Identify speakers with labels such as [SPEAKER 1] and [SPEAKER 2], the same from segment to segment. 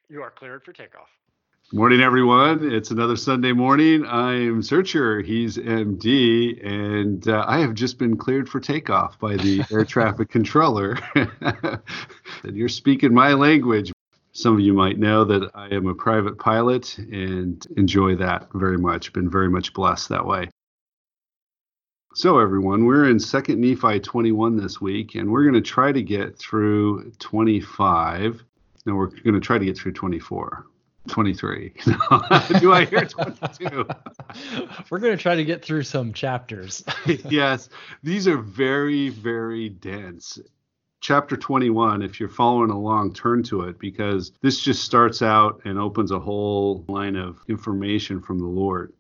[SPEAKER 1] You are cleared for takeoff.
[SPEAKER 2] Morning, everyone. It's another Sunday morning. I'm Searcher. He's MD, and I have just been cleared for takeoff by the air traffic controller. And you're speaking my language. Some of you might know that I am a private pilot and enjoy that very much. Been very much blessed that way. So everyone, we're in 2 Nephi 21 this week, and we're going to try to get through 25. No, we're going to try to get through 24. 23. Do I hear 22?
[SPEAKER 3] We're going to try to get through some chapters.
[SPEAKER 2] Yes, these are very, very dense. Chapter 21, if you're following along, turn to it, because this just starts out and opens a whole line of information from the Lord.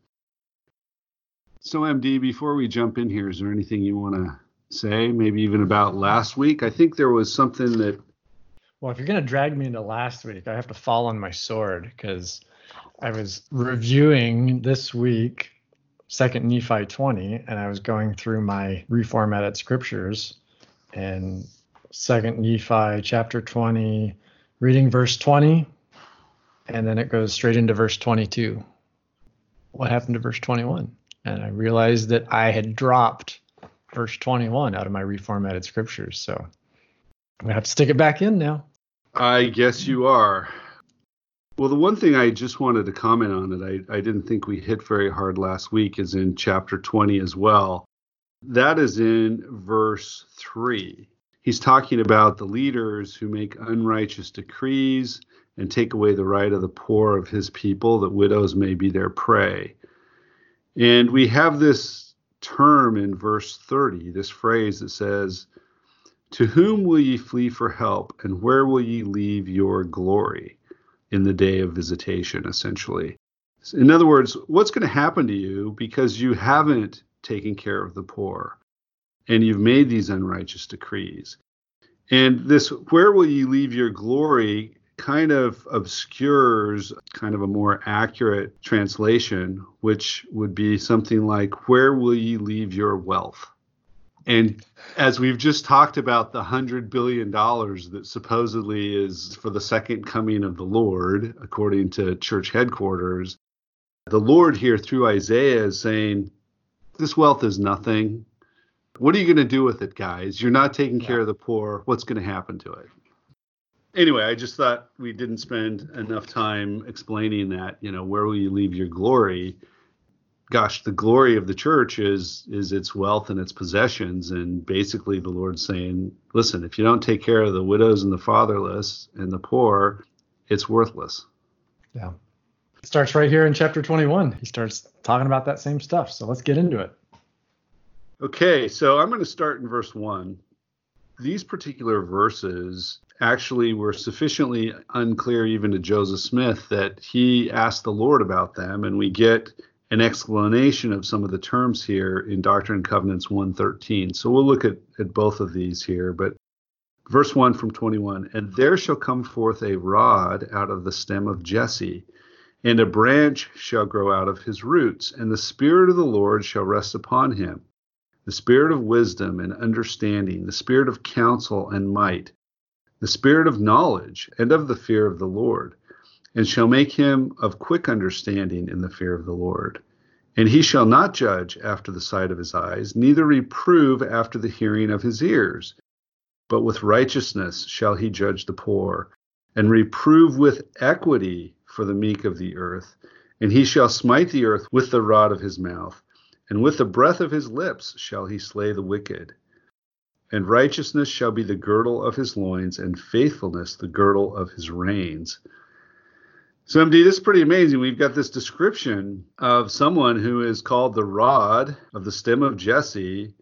[SPEAKER 2] So, MD, before we jump in here, is there anything you want to say, maybe even about last week? I think there was something that...
[SPEAKER 3] Well, if you're going to drag me into last week, I have to fall on my sword, because I was reviewing this week 2 Nephi 20, and I was going through my reformatted scriptures, and 2 Nephi chapter 20, reading verse 20, and then it goes straight into verse 22. What happened to verse 21? And I realized that I had dropped verse 21 out of my reformatted scriptures, so I'm going to have to stick it back in now.
[SPEAKER 2] I guess you are. Well, the one thing I just wanted to comment on that I didn't think we hit very hard last week is in chapter 20 as well. That is in verse 3. He's talking about the leaders who make unrighteous decrees and take away the right of the poor of his people, that widows may be their prey. And we have this term in verse 30, this phrase that says, "To whom will ye flee for help, and where will ye leave your glory?" in the day of visitation, essentially. In other words, what's going to happen to you because you haven't taken care of the poor and you've made these unrighteous decrees? And this, "where will ye leave your glory," kind of obscures kind of a more accurate translation, which would be something like, "Where will ye leave your wealth?" And as we've just talked about the $100 billion that supposedly is for the second coming of the Lord, according to church headquarters, the Lord here through Isaiah is saying, this wealth is nothing. What are you going to do with it, guys? You're not taking care of the poor. What's going to happen to it? Anyway, I just thought we didn't spend enough time explaining that, where will you leave your glory? Gosh, the glory of the church is its wealth and its possessions. And basically the Lord's saying, listen, if you don't take care of the widows and the fatherless and the poor, it's worthless.
[SPEAKER 3] Yeah. It starts right here in chapter 21. He starts talking about that same stuff. So let's get into it.
[SPEAKER 2] Okay, so I'm going to start in verse 1. These particular verses actually were sufficiently unclear even to Joseph Smith that he asked the Lord about them, and we get an explanation of some of the terms here in Doctrine and Covenants 1:13. So we'll look at both of these here. But verse 1 from 21, "And there shall come forth a rod out of the stem of Jesse, and a branch shall grow out of his roots, and the Spirit of the Lord shall rest upon him, the Spirit of wisdom and understanding, the Spirit of counsel and might, the Spirit of knowledge and of the fear of the Lord, and shall make him of quick understanding in the fear of the Lord. And he shall not judge after the sight of his eyes, neither reprove after the hearing of his ears. But with righteousness shall he judge the poor, and reprove with equity for the meek of the earth. And he shall smite the earth with the rod of his mouth, and with the breath of his lips shall he slay the wicked. And righteousness shall be the girdle of his loins, and faithfulness the girdle of his reins." So, MD, this is pretty amazing. We've got this description of someone who is called the rod of the stem of Jesse,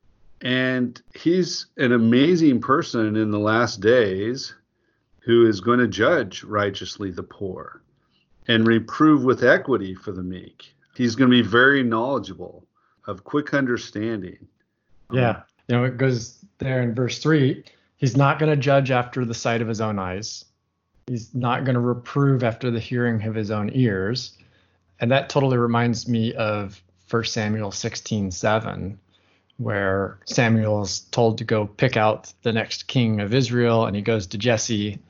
[SPEAKER 2] and he's an amazing person in the last days who is going to judge righteously the poor and reprove with equity for the meek. He's going to be very knowledgeable, of quick understanding.
[SPEAKER 3] Yeah. It goes there in verse 3. He's not going to judge after the sight of his own eyes. He's not going to reprove after the hearing of his own ears. And that totally reminds me of 1 Samuel 16:7, where Samuel is told to go pick out the next king of Israel, and he goes to Jesse,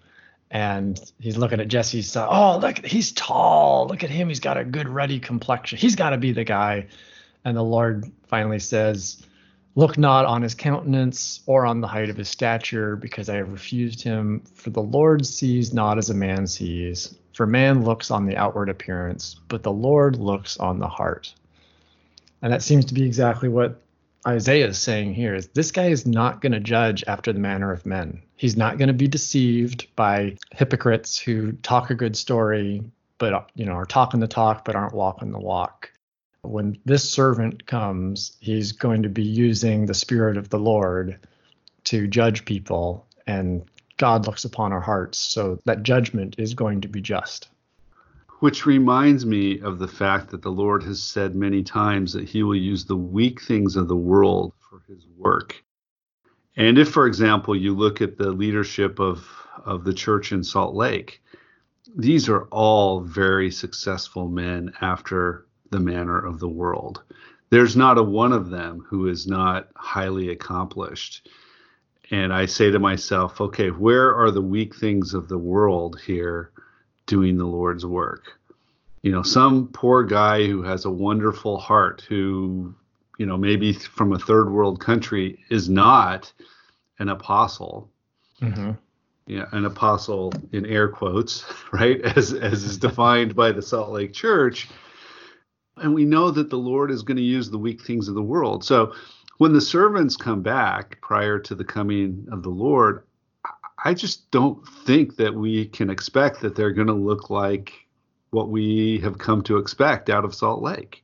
[SPEAKER 3] And he's looking at Jesse's son. Oh, look, he's tall. Look at him. He's got a good ruddy complexion. He's got to be the guy. And the Lord finally says, look not on his countenance or on the height of his stature, because I have refused him. For the Lord sees not as a man sees. For man looks on the outward appearance, but the Lord looks on the heart. And that seems to be exactly what Isaiah is saying here, is this guy is not going to judge after the manner of men. He's not going to be deceived by hypocrites who talk a good story, but are talking the talk, but aren't walking the walk. When this servant comes, he's going to be using the Spirit of the Lord to judge people, and God looks upon our hearts, so that judgment is going to be just.
[SPEAKER 2] Which reminds me of the fact that the Lord has said many times that he will use the weak things of the world for his work. And if, for example, you look at the leadership of the church in Salt Lake, these are all very successful men after the manner of the world. There's not a one of them who is not highly accomplished. And I say to myself, okay, where are the weak things of the world here doing the Lord's work? Some poor guy who has a wonderful heart, who, maybe from a third world country, is not an apostle. Mm-hmm. Yeah, an apostle in air quotes, right? As is defined by the Salt Lake Church. And we know that the Lord is going to use the weak things of the world. So when the servants come back prior to the coming of the Lord, I just don't think that we can expect that they're going to look like what we have come to expect out of Salt Lake.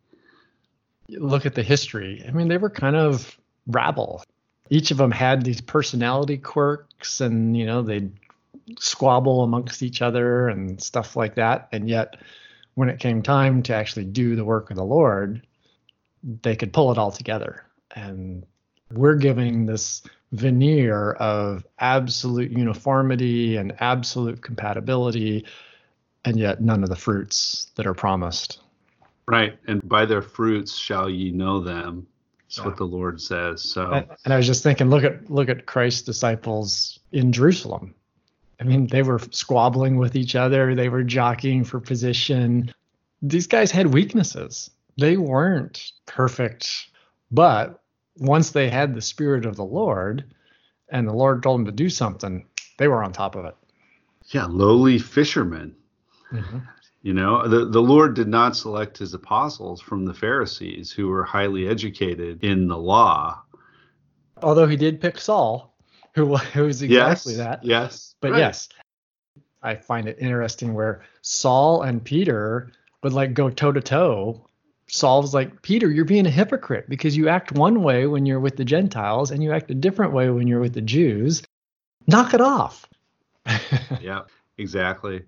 [SPEAKER 3] Look at the history. I mean, they were kind of rabble. Each of them had these personality quirks, and, they'd squabble amongst each other and stuff like that. And yet, when it came time to actually do the work of the Lord, they could pull it all together. And we're giving this veneer of absolute uniformity and absolute compatibility, and yet none of the fruits that are promised.
[SPEAKER 2] Right. And by their fruits shall ye know them. That's what the Lord says. So,
[SPEAKER 3] and I was just thinking, look at Christ's disciples in Jerusalem. I mean, they were squabbling with each other. They were jockeying for position. These guys had weaknesses. They weren't perfect. But once they had the Spirit of the Lord and the Lord told them to do something, they were on top of it.
[SPEAKER 2] Yeah, lowly fishermen. Mm-hmm. The Lord did not select his apostles from the Pharisees, who were highly educated in the law.
[SPEAKER 3] Although he did pick Saul, who was exactly that.
[SPEAKER 2] Yes.
[SPEAKER 3] But right. Yes, I find it interesting where Saul and Peter would go toe to toe. Saul's like, Peter, you're being a hypocrite because you act one way when you're with the Gentiles and you act a different way when you're with the Jews. Knock it off.
[SPEAKER 2] Yeah, exactly.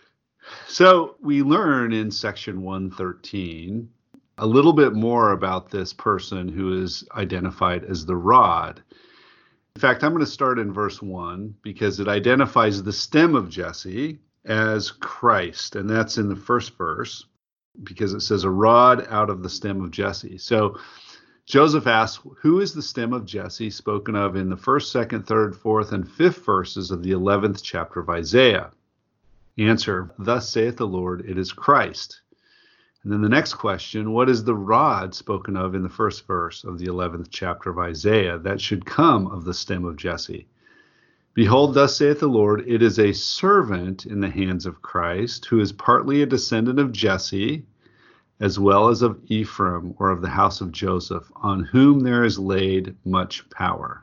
[SPEAKER 2] So we learn in section 113 a little bit more about this person who is identified as the rod. In fact, I'm going to start in verse 1 because it identifies the stem of Jesse as Christ. And that's in the first verse because it says a rod out of the stem of Jesse. So Joseph asks, who is the stem of Jesse spoken of in the first, second, third, fourth, and fifth verses of the 11th chapter of Isaiah? Answer, thus saith the Lord, it is Christ. And then the next question, what is the rod spoken of in the first verse of the 11th chapter of Isaiah that should come of the stem of Jesse? Behold, thus saith the Lord, it is a servant in the hands of Christ, who is partly a descendant of Jesse, as well as of Ephraim, or of the house of Joseph, on whom there is laid much power.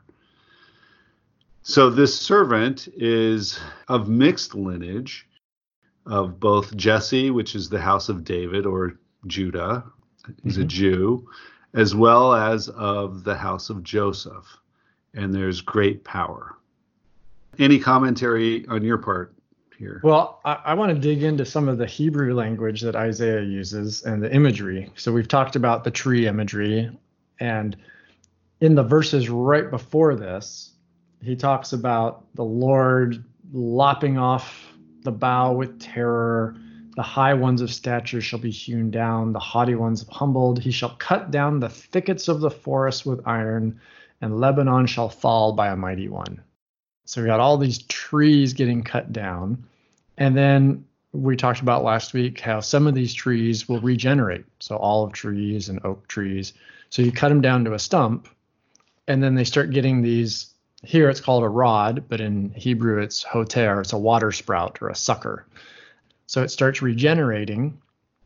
[SPEAKER 2] So this servant is of mixed lineage, of both Jesse, which is the house of David or Judah, he's a Jew, as well as of the house of Joseph. And there's great power. Any commentary on your part here?
[SPEAKER 3] Well, I want to dig into some of the Hebrew language that Isaiah uses and the imagery. So we've talked about the tree imagery, and in the verses right before this, he talks about the Lord lopping off the bough with terror. The high ones of stature shall be hewn down, the haughty ones humbled. He shall cut down the thickets of the forest with iron, and Lebanon shall fall by a mighty one. So we got all these trees getting cut down. And then we talked about last week how some of these trees will regenerate. So olive trees and oak trees. So you cut them down to a stump, and then they start getting these. Here it's called a rod, but in Hebrew it's hoter. It's a water sprout or a sucker. So it starts regenerating,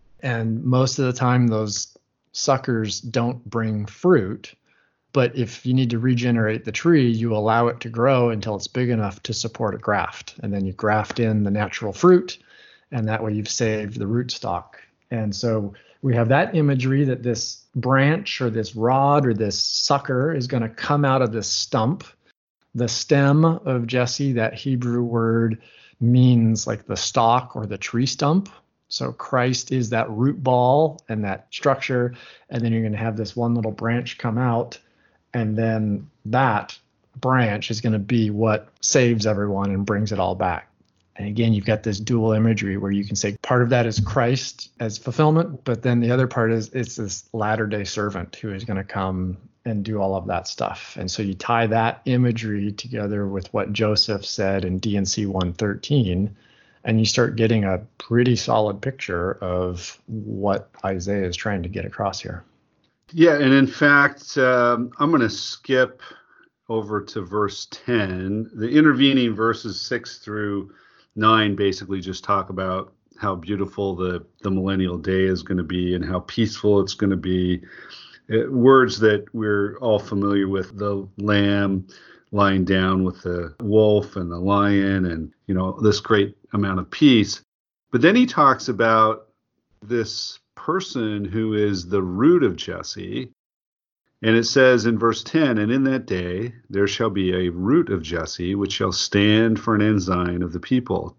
[SPEAKER 3] and most of the time those suckers don't bring fruit. But if you need to regenerate the tree, you allow it to grow until it's big enough to support a graft. And then you graft in the natural fruit, and that way you've saved the rootstock. And so we have that imagery that this branch or this rod or this sucker is going to come out of this stump. The stem of Jesse, that Hebrew word, means like the stalk or the tree stump. So Christ is that root ball and that structure. And then you're going to have this one little branch come out. And then that branch is going to be what saves everyone and brings it all back. And again, you've got this dual imagery where you can say part of that is Christ as fulfillment, but then the other part is it's this latter-day servant who is going to come and do all of that stuff. And so you tie that imagery together with what Joseph said in D&C 113, and you start getting a pretty solid picture of what Isaiah is trying to get across here.
[SPEAKER 2] Yeah, and in fact, I'm going to skip over to verse 10. The intervening verses 6 through 9 basically just talk about how beautiful the millennial day is going to be and how peaceful it's going to be. Words that we're all familiar with, the lamb lying down with the wolf and the lion, and this great amount of peace. But then he talks about this person who is the root of Jesse. And it says in verse 10, and in that day there shall be a root of Jesse, which shall stand for an ensign of the people.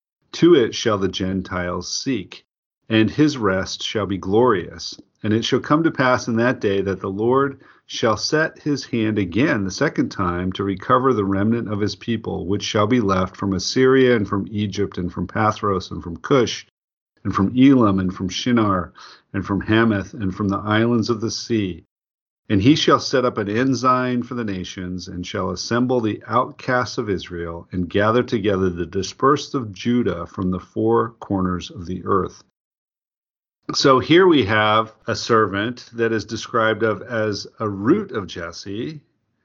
[SPEAKER 2] To it shall the Gentiles seek, and his rest shall be glorious. And it shall come to pass in that day that the Lord shall set his hand again the second time to recover the remnant of his people, which shall be left from Assyria and from Egypt and from Pathros and from Cush and from Elam and from Shinar and from Hamath and from the islands of the sea. And he shall set up an ensign for the nations, and shall assemble the outcasts of Israel, and gather together the dispersed of Judah from the four corners of the earth. So here we have a servant that is described of as a root of Jesse,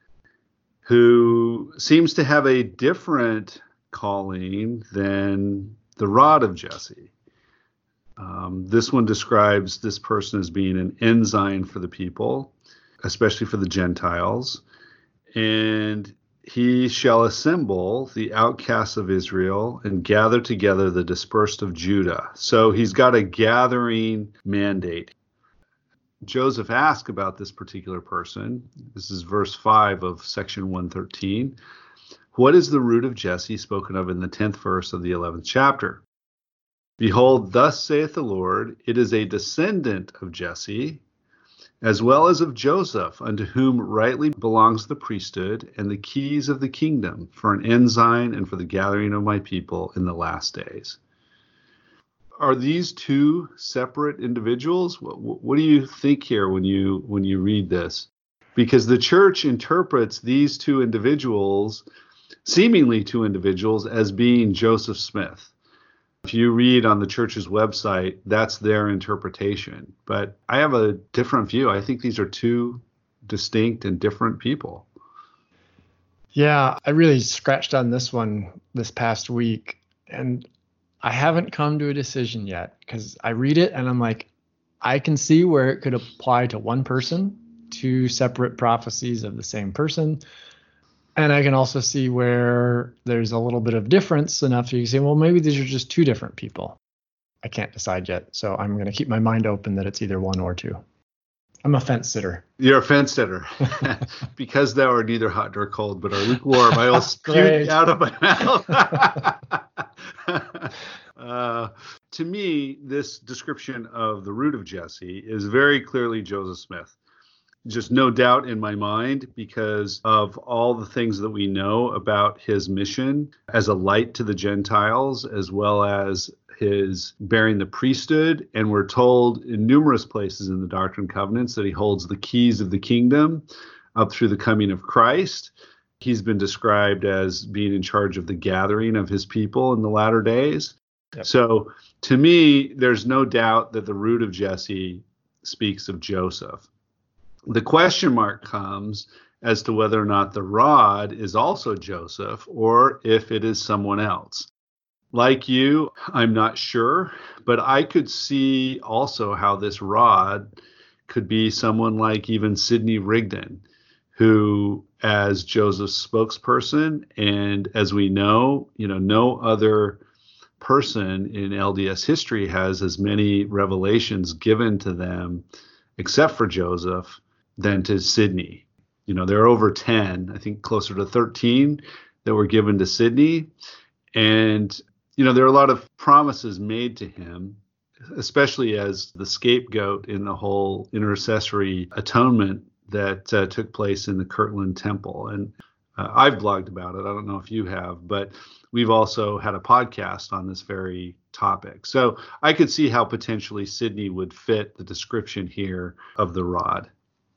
[SPEAKER 2] who seems to have a different calling than the rod of Jesse. This one describes this person as being an ensign for the people, especially for the Gentiles. And he shall assemble the outcasts of Israel and gather together the dispersed of Judah. So he's got a gathering mandate. Joseph asked about this particular person. This is verse 5 of section 113. What is the root of Jesse spoken of in the 10th verse of the 11th chapter? Behold, thus saith the Lord, it is a descendant of Jesse, as well as of Joseph, unto whom rightly belongs the priesthood and the keys of the kingdom, for an ensign and for the gathering of my people in the last days. Are these two separate individuals? What do you think here when you read this? Because the church interprets these two individuals, seemingly two individuals, as being Joseph Smith. If you read on the church's website, that's their interpretation. But I have a different view. I think these are two distinct and different people.
[SPEAKER 3] Yeah, I really scratched on this one this past week, and I haven't come to a decision yet, because I read it and I'm like, I can see where it could apply to one person, two separate prophecies of the same person. And I can also see where there's a little bit of difference enough you can say, well, maybe these are just two different people. I can't decide yet. So I'm going to keep my mind open that it's either one or two. I'm a fence sitter.
[SPEAKER 2] You're a fence sitter. Because thou art neither hot nor cold, but are lukewarm, I will spew out of my mouth. To me, this description of the root of Jesse is very clearly Joseph Smith. Just no doubt in my mind, because of all the things that we know about his mission as a light to the Gentiles, as well as his bearing the priesthood. And we're told in numerous places in the Doctrine and Covenants that he holds the keys of the kingdom up through the coming of Christ. He's been described as being in charge of the gathering of his people in the latter days. Yep. So to me, there's no doubt that the root of Jesse speaks of Joseph. The question mark comes as to whether or not the rod is also Joseph or if it is someone else. Like you, I'm not sure, but I could see also how this rod could be someone like even Sidney Rigdon, who, as Joseph's spokesperson, and as we know, no other person in LDS history has as many revelations given to them, except for Joseph, than to Sidney. There are over 10, I think closer to 13 that were given to Sidney. And, there are a lot of promises made to him, especially as the scapegoat in the whole intercessory atonement that took place in the Kirtland Temple. And I've blogged about it. I don't know if you have, but we've also had a podcast on this very topic. So I could see how potentially Sidney would fit the description here of the rod.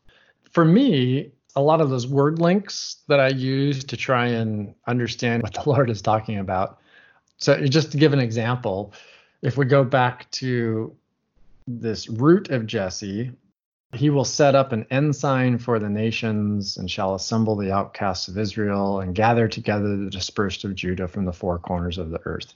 [SPEAKER 3] For me, a lot of those word links that I use to try and understand what the Lord is talking about. So just to give an example, if we go back to this root of Jesse, he will set up an ensign for the nations and shall assemble the outcasts of Israel and gather together the dispersed of Judah from the four corners of the earth.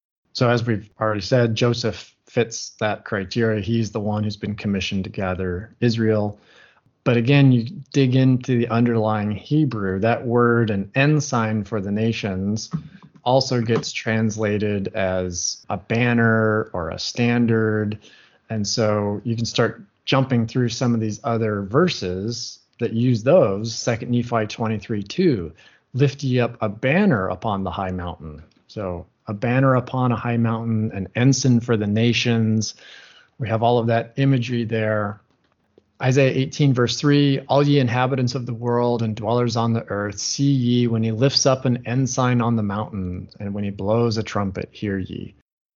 [SPEAKER 3] So as we've already said, Joseph fits that criteria. He's the one who's been commissioned to gather Israel. But again, you dig into the underlying Hebrew, that word, an ensign for the nations, also gets translated as a banner or a standard. And so you can start jumping through some of these other verses that use those. 2 Nephi 23:2, lift ye up a banner upon the high mountain. So a banner upon a high mountain, an ensign for the nations. We have all of that imagery there. Isaiah 18 verse 3, all ye inhabitants of the world and dwellers on the earth, see ye when he lifts up an ensign on the mountain, and when he blows a trumpet, hear ye.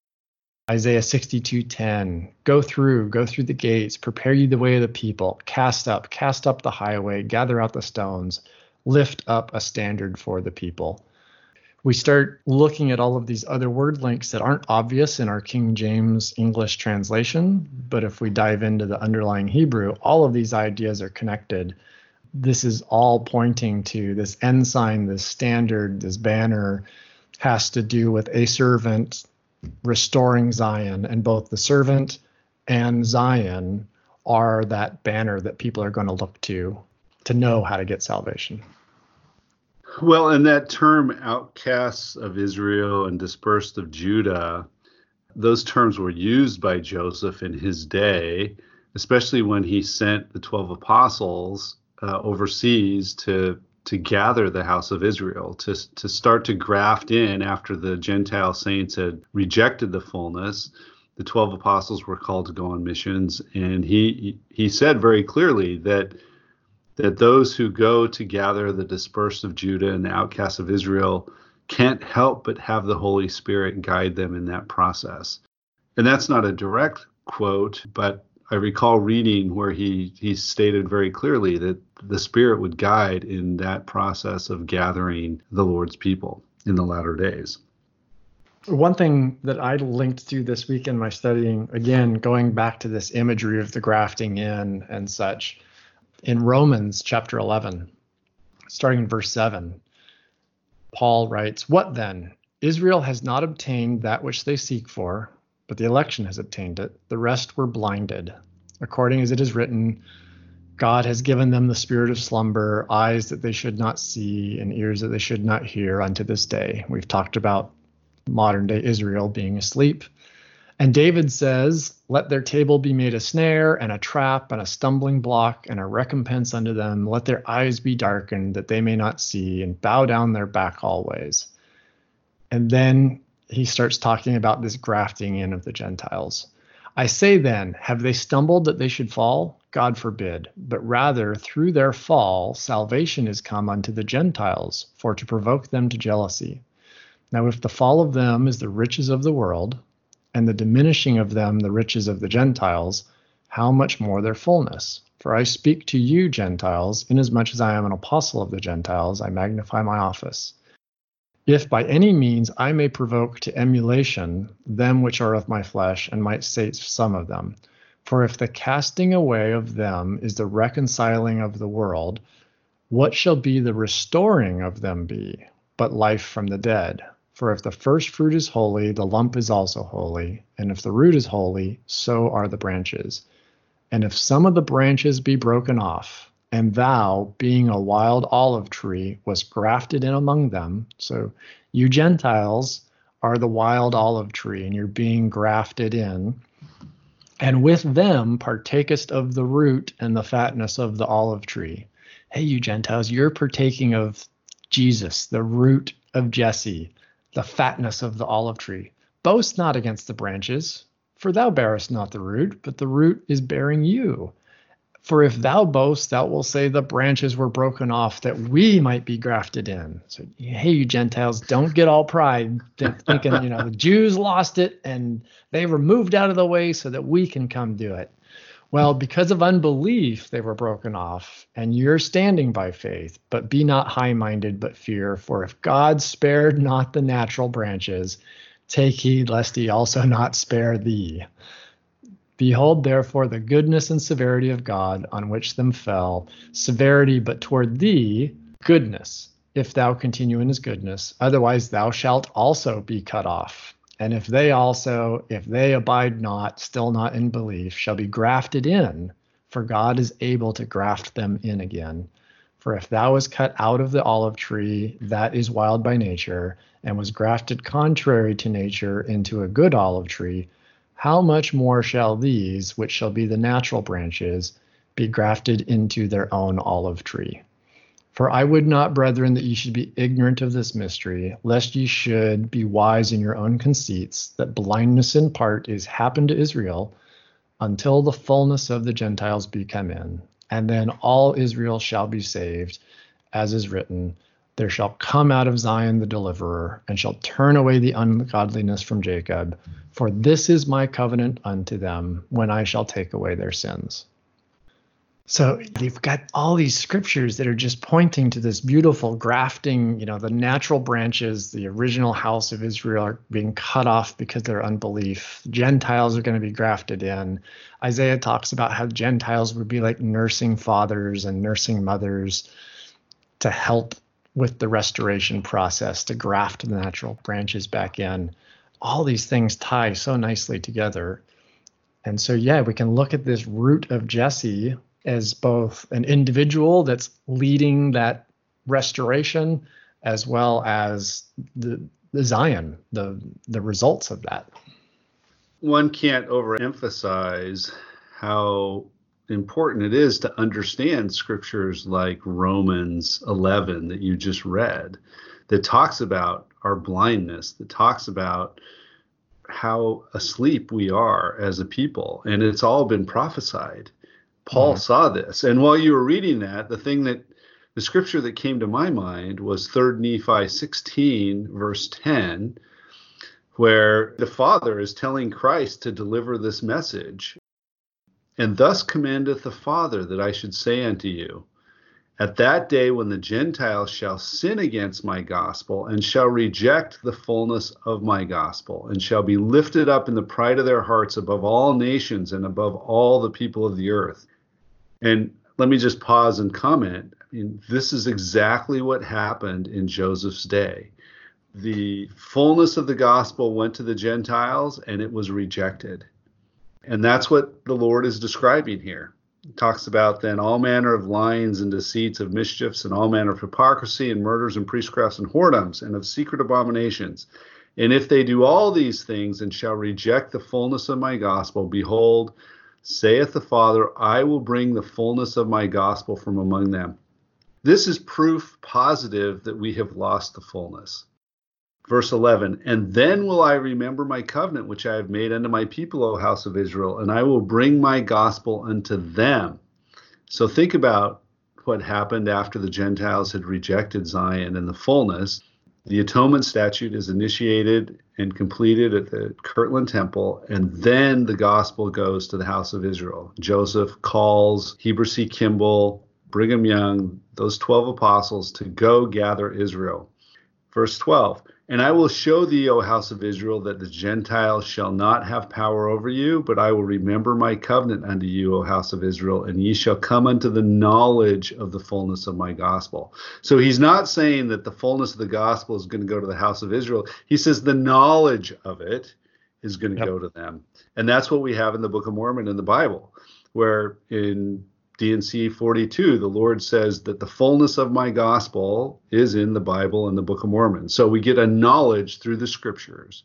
[SPEAKER 3] Isaiah 62:10, go through the gates, prepare ye the way of the people, cast up the highway, gather out the stones, lift up a standard for the people. We start looking at all of these other word links that aren't obvious in our King James English translation, but if we dive into the underlying Hebrew, all of these ideas are connected. This is all pointing to this ensign, this standard, this banner has to do with a servant restoring Zion, and both the servant and Zion are that banner that people are going to look to know how to get salvation.
[SPEAKER 2] Well, and that term, outcasts of Israel and dispersed of Judah, those terms were used by Joseph in his day, especially when he sent the 12 apostles overseas to gather the house of Israel, to start to graft in after the Gentile saints had rejected the fullness. The 12 apostles were called to go on missions, and he said very clearly that those who go to gather the dispersed of Judah and the outcasts of Israel can't help but have the Holy Spirit guide them in that process. And that's not a direct quote, but I recall reading where he stated very clearly that the Spirit would guide in that process of gathering the Lord's people in the latter days.
[SPEAKER 3] One thing that I linked to this week in my studying, again, going back to this imagery of the grafting in and such, in Romans chapter 11, starting in verse 7, Paul writes, what then? Israel has not obtained that which they seek for, but the election has obtained it. The rest were blinded. According as it is written, God has given them the spirit of slumber, eyes that they should not see, and ears that they should not hear unto this day. We've talked about modern day Israel being asleep. And David says, let their table be made a snare and a trap and a stumbling block and a recompense unto them. Let their eyes be darkened that they may not see, and bow down their back always. And then he starts talking about this grafting in of the Gentiles. I say then, have they stumbled that they should fall? God forbid. But rather through their fall, salvation is come unto the Gentiles, for to provoke them to jealousy. Now if the fall of them is the riches of the world, and the diminishing of them the riches of the Gentiles, how much more their fullness? For I speak to you, Gentiles, inasmuch as I am an apostle of the Gentiles, I magnify my office. If by any means I may provoke to emulation them which are of my flesh, and might save some of them. For if the casting away of them is the reconciling of the world, what shall be the restoring of them be, but life from the dead? For if the first fruit is holy, the lump is also holy, and if the root is holy, so are the branches. And if some of the branches be broken off, and thou, being a wild olive tree, was grafted in among them, so you Gentiles are the wild olive tree, and you're being grafted in, and with them partakest of the root and the fatness of the olive tree. Hey, you Gentiles, you're partaking of Jesus, the root of Jesse, the fatness of the olive tree. Boast not against the branches, for thou bearest not the root, but the root is bearing you. For if thou boast, thou wilt say the branches were broken off that we might be grafted in. So, hey, you Gentiles, don't get all pride thinking, the Jews lost it and they were moved out of the way so that we can come do it. Well, because of unbelief, they were broken off, and you're standing by faith. But be not high-minded, but fear. For if God spared not the natural branches, take heed lest he also not spare thee. Behold, therefore, the goodness and severity of God, on which them fell, severity, but toward thee, goodness, if thou continue in his goodness. Otherwise thou shalt also be cut off. And if they abide not, still not in belief, shall be grafted in, for God is able to graft them in again. For if thou was cut out of the olive tree that is wild by nature, and was grafted contrary to nature into a good olive tree, how much more shall these, which shall be the natural branches, be grafted into their own olive tree? For I would not, brethren, that ye should be ignorant of this mystery, lest ye should be wise in your own conceits, that blindness in part is happened to Israel, until the fullness of the Gentiles be come in. And then all Israel shall be saved, as is written, there shall come out of Zion the deliverer, and shall turn away the ungodliness from Jacob. For this is my covenant unto them, when I shall take away their sins. So you've got all these scriptures that are just pointing to this beautiful grafting, the natural branches, the original house of Israel are being cut off because of their unbelief. Gentiles are going to be grafted in. Isaiah talks about how Gentiles would be like nursing fathers and nursing mothers to help with the restoration process, to graft the natural branches back in. All these things tie so nicely together. And so, we can look at this root of Jesse as both an individual that's leading that restoration, as well as the Zion, the results of that.
[SPEAKER 2] One can't overemphasize how important it is to understand scriptures like Romans 11 that you just read, that talks about our blindness, that talks about how asleep we are as a people, and it's all been prophesied. Paul saw this, and while you were reading that, the scripture that came to my mind was 3 Nephi 16 verse 10, where the Father is telling Christ to deliver this message. And thus commandeth the Father that I should say unto you, at that day when the Gentiles shall sin against my gospel, and shall reject the fullness of my gospel, and shall be lifted up in the pride of their hearts above all nations and above all the people of the earth. And let me just pause and comment. This is exactly what happened in Joseph's day. The fullness of the gospel went to the Gentiles, and it was rejected. And that's what the Lord is describing here. He talks about then all manner of lyings and deceits, of mischiefs, and all manner of hypocrisy, and murders, and priestcrafts, and whoredoms, and of secret abominations. And if they do all these things, and shall reject the fullness of my gospel, behold, saith the Father, I will bring the fullness of my gospel from among them. This is proof positive that we have lost the fullness. Verse 11, and then will I remember my covenant which I have made unto my people, O house of Israel, and I will bring my gospel unto them. So think about what happened after the Gentiles had rejected Zion and the fullness. The atonement statute is initiated and completed at the Kirtland Temple, and then the gospel goes to the house of Israel. Joseph calls Heber C. Kimball, Brigham Young, those 12 apostles to go gather Israel. Verse 12, and I will show thee, O house of Israel, that the Gentiles shall not have power over you, but I will remember my covenant unto you, O house of Israel, and ye shall come unto the knowledge of the fullness of my gospel. So he's not saying that the fullness of the gospel is going to go to the house of Israel. He says the knowledge of it is going to go to them. And that's what we have in the Book of Mormon in the Bible, where in D&C 42, the Lord says that the fullness of my gospel is in the Bible and the Book of Mormon. So we get a knowledge through the scriptures.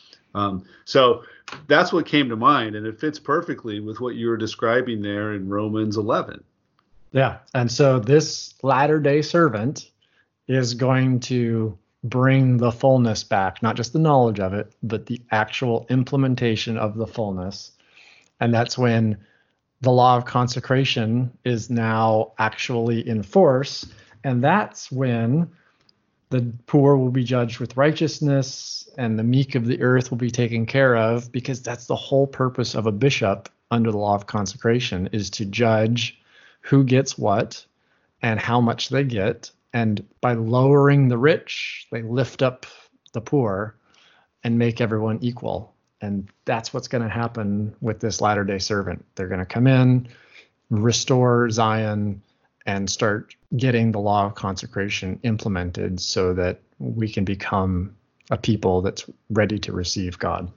[SPEAKER 2] So that's what came to mind, and it fits perfectly with what you were describing there in Romans 11.
[SPEAKER 3] Yeah, and so this latter-day servant is going to bring the fullness back, not just the knowledge of it, but the actual implementation of the fullness. And that's when the law of consecration is now actually in force, and that's when the poor will be judged with righteousness and the meek of the earth will be taken care of, because that's the whole purpose of a bishop under the law of consecration, is to judge who gets what and how much they get. And by lowering the rich, they lift up the poor and make everyone equal. And that's what's going to happen with this latter-day servant. They're going to come in, restore Zion, and start getting the law of consecration implemented so that we can become a people that's ready to receive God.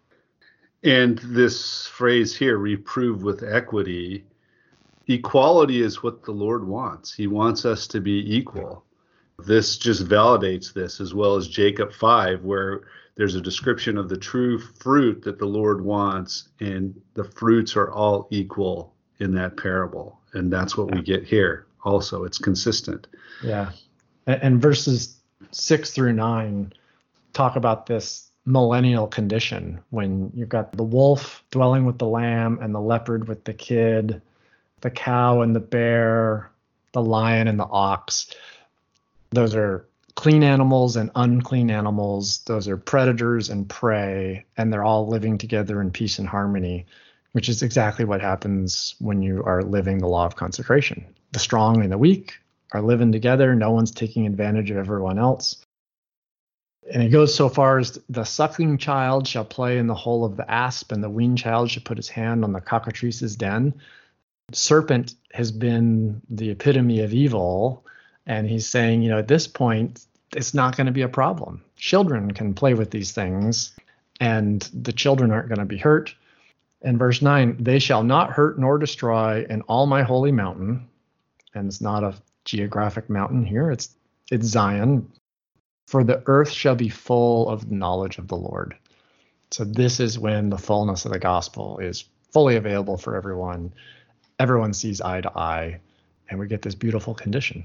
[SPEAKER 2] And this phrase here, reprove with equity, equality is what the Lord wants. He wants us to be equal. This just validates this, as well as Jacob 5, where there's a description of the true fruit that the Lord wants, and the fruits are all equal in that parable. And that's what we get here also. It's consistent.
[SPEAKER 3] Yeah. And verses 6 through 9 talk about this millennial condition, when you've got the wolf dwelling with the lamb and the leopard with the kid, the cow and the bear, the lion and the ox. Those are clean animals and unclean animals. Those are predators and prey, and they're all living together in peace and harmony, which is exactly what happens when you are living the law of consecration. The strong and the weak are living together. No one's taking advantage of everyone else. And it goes so far as the suckling child shall play in the hole of the asp, and the weaned child shall put his hand on the cockatrice's den. Serpent has been the epitome of evil. And he's saying, at this point, it's not going to be a problem. Children can play with these things, and the children aren't going to be hurt. And verse 9, they shall not hurt nor destroy in all my holy mountain. And it's not a geographic mountain here. It's Zion. For the earth shall be full of the knowledge of the Lord. So this is when the fullness of the gospel is fully available for everyone. Everyone sees eye to eye, and we get this beautiful condition.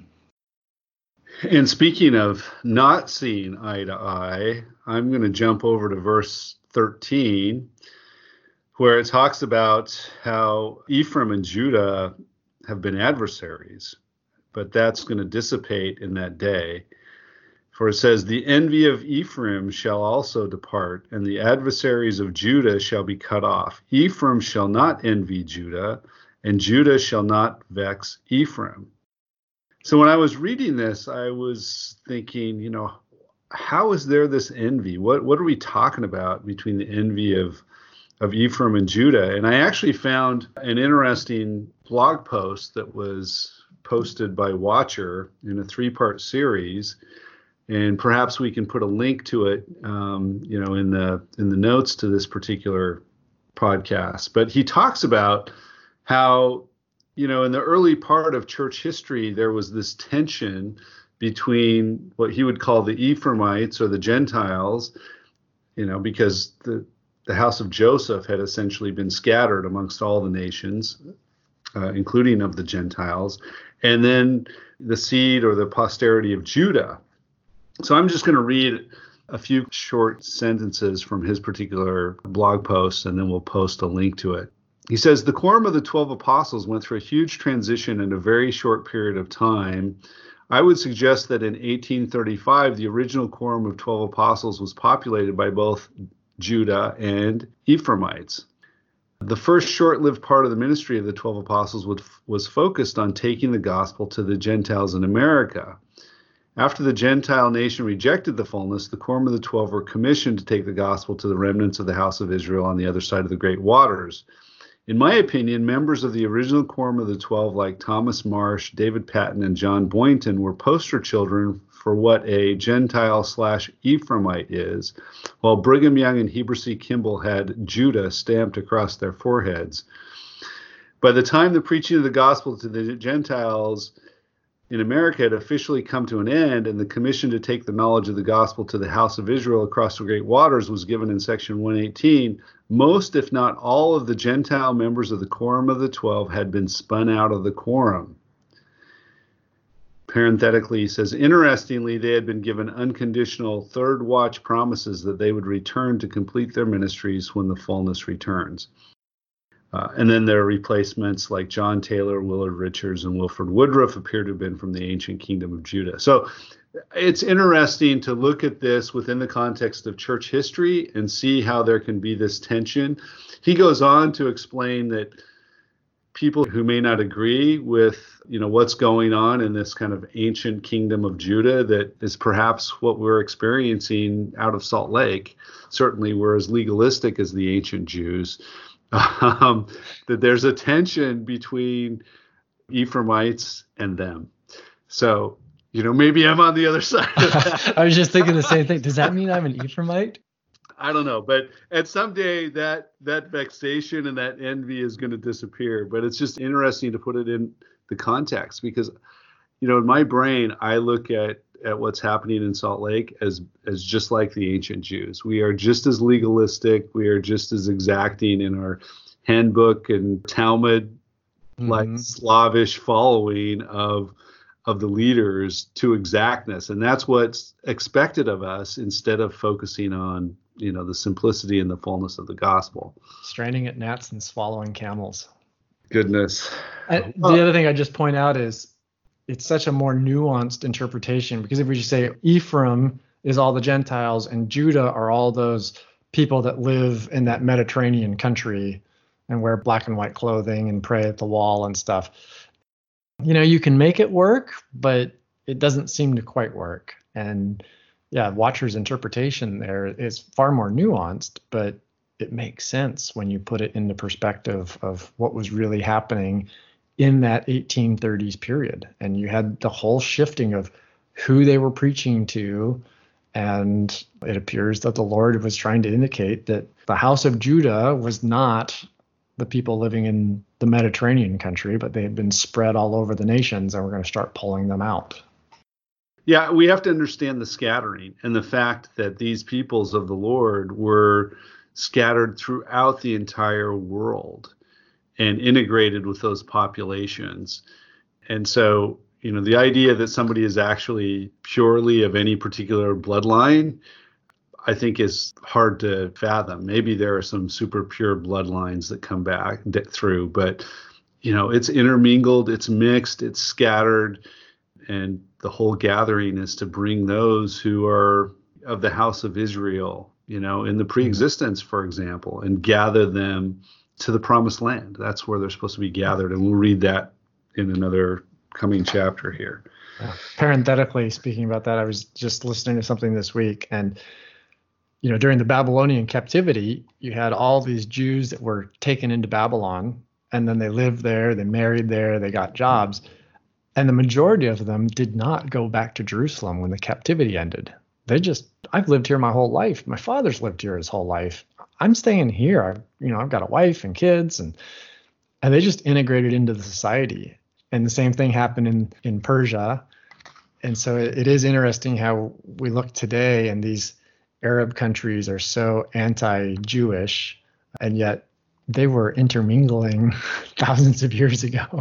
[SPEAKER 2] And speaking of not seeing eye to eye, I'm going to jump over to verse 13, where it talks about how Ephraim and Judah have been adversaries, but that's going to dissipate in that day. For it says, the envy of Ephraim shall also depart, and the adversaries of Judah shall be cut off. Ephraim shall not envy Judah, and Judah shall not vex Ephraim. So when I was reading this, I was thinking, how is there this envy? What are we talking about between the envy of Ephraim and Judah? And I actually found an interesting blog post that was posted by Watcher in a 3-part series. And perhaps we can put a link to it, in the notes to this particular podcast. But he talks about how, in the early part of church history, there was this tension between what he would call the Ephraimites or the Gentiles, because the house of Joseph had essentially been scattered amongst all the nations, including of the Gentiles, and then the seed or the posterity of Judah. So I'm just going to read a few short sentences from his particular blog post, and then we'll post a link to it. He says, the quorum of the 12 apostles went through a huge transition in a very short period of time. I would suggest that in 1835, the original quorum of 12 apostles was populated by both Judah and Ephraimites. The first short-lived part of the ministry of the 12 apostles was focused on taking the gospel to the Gentiles in America. After the Gentile nation rejected the fullness, the quorum of the 12 were commissioned to take the gospel to the remnants of the house of Israel on the other side of the great waters. In my opinion, members of the original quorum of the 12, like Thomas Marsh, David Patton, and John Boynton, were poster children for what a Gentile/Ephraimite is, while Brigham Young and Heber C. Kimball had Judah stamped across their foreheads. By the time the preaching of the gospel to the Gentiles in America had officially come to an end, and the commission to take the knowledge of the gospel to the house of Israel across the great waters was given in section 118, most, if not all, of the Gentile members of the quorum of the 12 had been spun out of the quorum. Parenthetically, he says, interestingly, they had been given unconditional third watch promises that they would return to complete their ministries when the fullness returns. And then their replacements like John Taylor, Willard Richards, and Wilford Woodruff appear to have been from the ancient kingdom of Judah. So it's interesting to look at this within the context of church history and see how there can be this tension. He goes on to explain that people who may not agree with, what's going on in this kind of ancient kingdom of Judah that is perhaps what we're experiencing out of Salt Lake. Certainly we're as legalistic as the ancient Jews. That there's a tension between Ephraimites and them. So, maybe I'm on the other side of that.
[SPEAKER 3] I was just thinking the same thing. Does that mean I'm an Ephraimite?
[SPEAKER 2] I don't know, but at some day that vexation and that envy is going to disappear. But it's just interesting to put it in the context because, in my brain, I look at what's happening in Salt Lake as just like the ancient Jews. We are just as legalistic. We are just as exacting in our handbook and Talmud, like Slavish following of the leaders to exactness. And that's what's expected of us instead of focusing on, the simplicity and the fullness of the gospel.
[SPEAKER 3] Straining at gnats and swallowing camels.
[SPEAKER 2] Goodness.
[SPEAKER 3] The other thing I just point out is it's such a more nuanced interpretation because if we just say Ephraim is all the Gentiles and Judah are all those people that live in that Mediterranean country and wear black and white clothing and pray at the wall and stuff. You can make it work, but it doesn't seem to quite work. And yeah, Watcher's interpretation there is far more nuanced, but it makes sense when you put it in the perspective of what was really happening in that 1830s period. And you had the whole shifting of who they were preaching to. And it appears that the Lord was trying to indicate that the house of Judah was not the people living in the Mediterranean country, but they had been spread all over the nations and we're going to start pulling them out.
[SPEAKER 2] Yeah, we have to understand the scattering and the fact that these peoples of the Lord were scattered throughout the entire world and integrated with those populations. And so, the idea that somebody is actually purely of any particular bloodline, I think is hard to fathom. Maybe there are some super pure bloodlines that come back through, but, it's intermingled, it's mixed, it's scattered. And the whole gathering is to bring those who are of the house of Israel, in the preexistence, for example, and gather them to the promised land. That's where they're supposed to be gathered. And we'll read that in another coming chapter here.
[SPEAKER 3] Parenthetically speaking about that, I was just listening to something this week. And, during the Babylonian captivity, you had all these Jews that were taken into Babylon. And then they lived there, they married there, they got jobs. And the majority of them did not go back to Jerusalem when the captivity ended. I've lived here my whole life. My father's lived here his whole life. I'm staying here. I've got a wife and kids, and they just integrated into the society. And the same thing happened in Persia. And so it is interesting how we look today, and these Arab countries are so anti-Jewish, and yet they were intermingling thousands of years ago.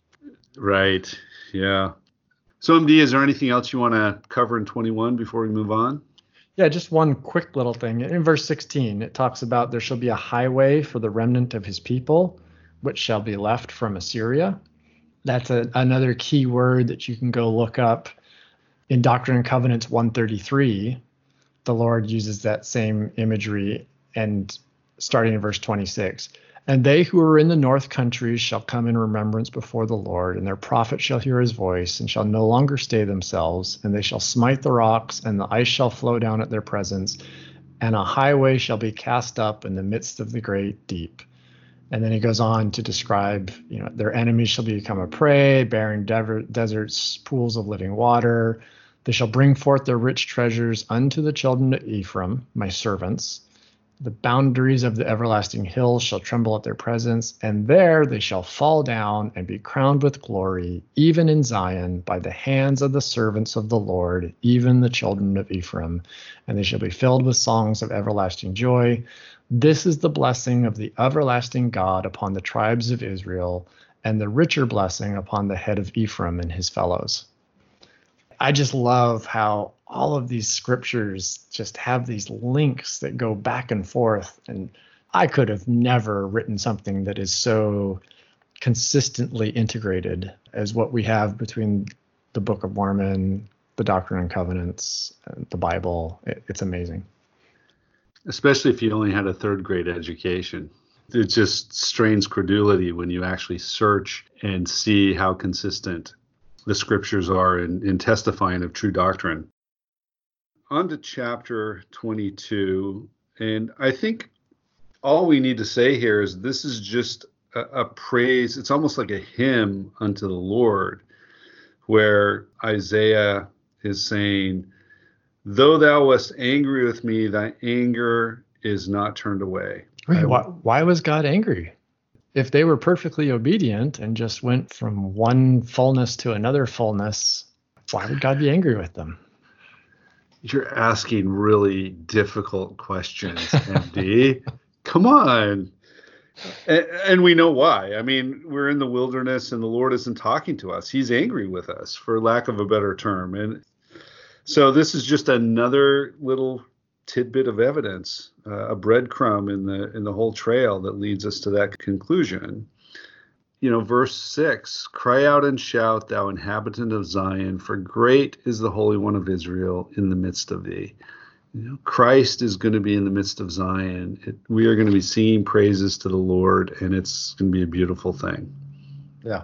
[SPEAKER 2] Right. Yeah. So MD, is there anything else you want to cover in 21 before we move on?
[SPEAKER 3] Yeah, just one quick little thing. In verse 16, it talks about there shall be a highway for the remnant of his people, which shall be left from Assyria. That's another key word that you can go look up. In Doctrine and Covenants 133, the Lord uses that same imagery, and starting in verse 26. And they who are in the north countries shall come in remembrance before the Lord, and their prophet shall hear his voice, and shall no longer stay themselves, and they shall smite the rocks, and the ice shall flow down at their presence, and a highway shall be cast up in the midst of the great deep. And then he goes on to describe, their enemies shall become a prey, barren deserts, pools of living water. They shall bring forth their rich treasures unto the children of Ephraim, my servants. The boundaries of the everlasting hills shall tremble at their presence, and there they shall fall down and be crowned with glory, even in Zion, by the hands of the servants of the Lord, even the children of Ephraim. And they shall be filled with songs of everlasting joy. This is the blessing of the everlasting God upon the tribes of Israel, and the richer blessing upon the head of Ephraim and his fellows. I just love how all of these scriptures just have these links that go back and forth. And I could have never written something that is so consistently integrated as what we have between the Book of Mormon, the Doctrine and Covenants, and the Bible. It's amazing.
[SPEAKER 2] Especially if you only had a third grade education. It just strains credulity when you actually search and see how consistent the scriptures are in testifying of true doctrine. On to chapter 22, and I think all we need to say here is this is just a praise. It's almost like a hymn unto the Lord, where Isaiah is saying, though thou wast angry with me, thy anger is not turned away.
[SPEAKER 3] Why was God angry? If they were perfectly obedient and just went from one fullness to another fullness, why would God be angry with them?
[SPEAKER 2] You're asking really difficult questions, MD. Come on. And we know why. I mean, we're in the wilderness and the Lord isn't talking to us. He's angry with us, for lack of a better term. And so this is just another little tidbit of evidence, a breadcrumb in the whole trail that leads us to that conclusion. Verse 6, cry out and shout, thou inhabitant of Zion, for great is the Holy One of Israel in the midst of thee. Christ is going to be in the midst of Zion. We are going to be singing praises to the Lord, and it's going to be a beautiful thing.
[SPEAKER 3] Yeah.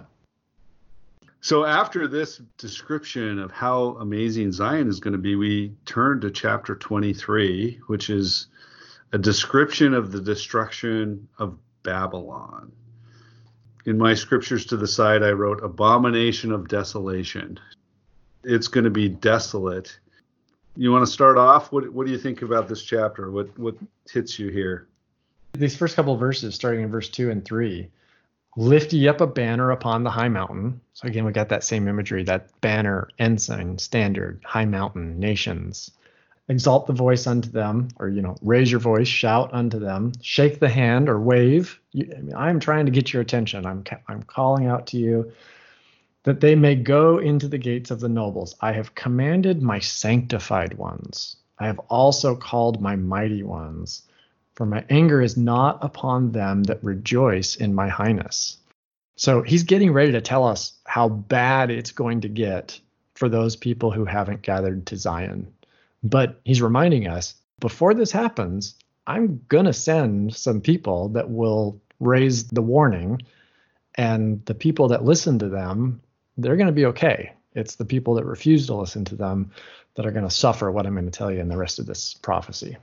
[SPEAKER 2] So after this description of how amazing Zion is going to be, we turn to chapter 23, which is a description of the destruction of Babylon. In my scriptures to the side, I wrote abomination of desolation. It's going to be desolate. You want to start off? What do you think about this chapter? What hits you here?
[SPEAKER 3] These first couple of verses, starting in verse 2 and 3, lift ye up a banner upon the high mountain. So again, we got that same imagery, that banner, ensign, standard, high mountain, nations. Exalt the voice unto them, or, raise your voice, shout unto them, shake the hand or wave. I'm trying to get your attention. I'm calling out to you that they may go into the gates of the nobles. I have commanded my sanctified ones. I have also called my mighty ones. For my anger is not upon them that rejoice in my highness. So he's getting ready to tell us how bad it's going to get for those people who haven't gathered to Zion. But he's reminding us, before this happens, I'm going to send some people that will raise the warning, and the people that listen to them, they're going to be okay. It's the people that refuse to listen to them that are going to suffer what I'm going to tell you in the rest of this prophecy.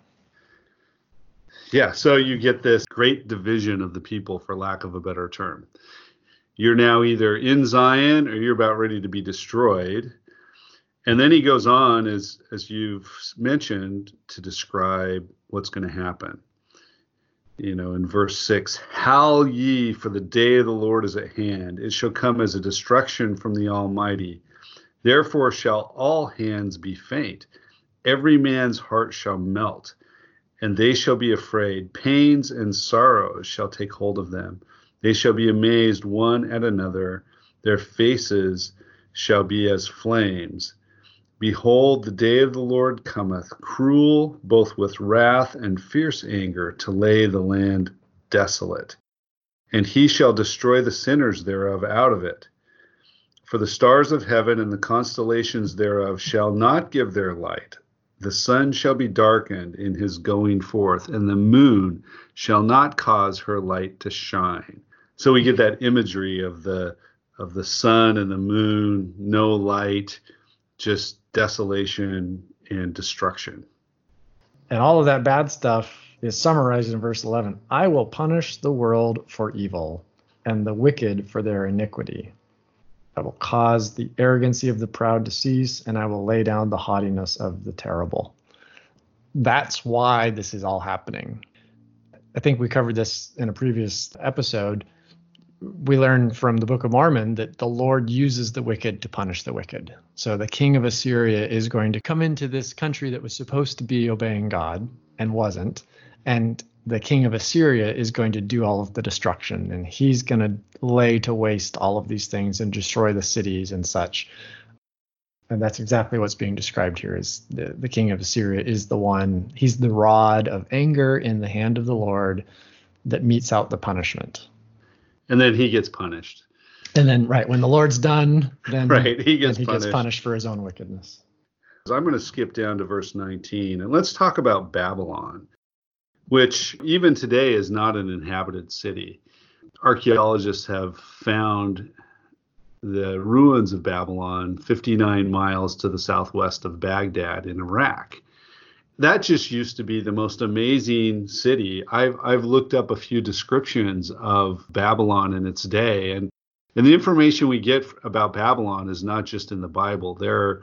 [SPEAKER 2] Yeah, so you get this great division of the people, for lack of a better term. You're now either in Zion or you're about ready to be destroyed. And then he goes on, as you've mentioned, to describe what's going to happen. In verse 6, howl ye, for the day of the Lord is at hand. It shall come as a destruction from the Almighty. Therefore shall all hands be faint. Every man's heart shall melt. And they shall be afraid. Pains and sorrows shall take hold of them. They shall be amazed one at another. Their faces shall be as flames. Behold, the day of the Lord cometh, cruel, both with wrath and fierce anger, to lay the land desolate. And he shall destroy the sinners thereof out of it. For the stars of heaven and the constellations thereof shall not give their light. The sun shall be darkened in his going forth, and the moon shall not cause her light to shine. So we get that imagery of the sun and the moon, no light, just desolation and destruction.
[SPEAKER 3] And all of that bad stuff is summarized in verse 11. I will punish the world for evil and the wicked for their iniquity. I will cause the arrogancy of the proud to cease, and I will lay down the haughtiness of the terrible. That's why this is all happening. I think we covered this in a previous episode. We learn from the Book of Mormon that the Lord uses the wicked to punish the wicked. So the king of Assyria is going to come into this country that was supposed to be obeying God and wasn't. And the king of Assyria is going to do all of the destruction, and he's going to lay to waste all of these things and destroy the cities and such. And that's exactly what's being described here. Is the king of Assyria is the one, he's the rod of anger in the hand of the Lord that metes out the punishment.
[SPEAKER 2] And then he gets punished.
[SPEAKER 3] And then, right, when the Lord's done, then
[SPEAKER 2] he gets
[SPEAKER 3] punished for his own wickedness.
[SPEAKER 2] I'm going to skip down to verse 19, and let's talk about Babylon, which even today is not an inhabited city. Archaeologists have found the ruins of Babylon 59 miles to the southwest of Baghdad in Iraq. That just used to be the most amazing city. I've looked up a few descriptions of Babylon in its day, and the information we get about Babylon is not just in the Bible. There are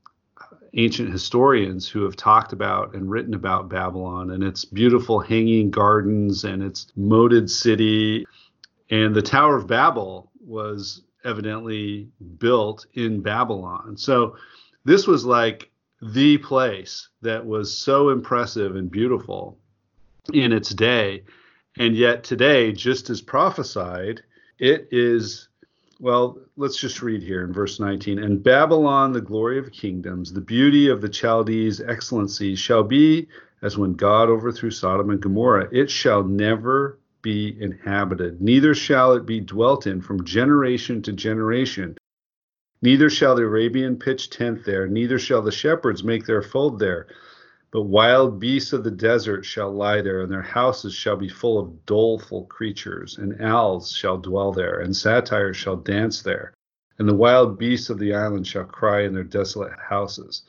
[SPEAKER 2] ancient historians who have talked about and written about Babylon and its beautiful hanging gardens and its moated city. And the Tower of Babel was evidently built in Babylon. So this was like the place that was so impressive and beautiful in its day. And yet today, just as prophesied, it is, well, let's just read here in verse 19. And Babylon, the glory of kingdoms, the beauty of the Chaldees' excellency, shall be as when God overthrew Sodom and Gomorrah. It shall never be inhabited, neither shall it be dwelt in from generation to generation. Neither shall the Arabian pitch tent there, neither shall the shepherds make their fold there. But wild beasts of the desert shall lie there, and their houses shall be full of doleful creatures, and owls shall dwell there, and satyrs shall dance there, and the wild beasts of the island shall cry in their desolate houses.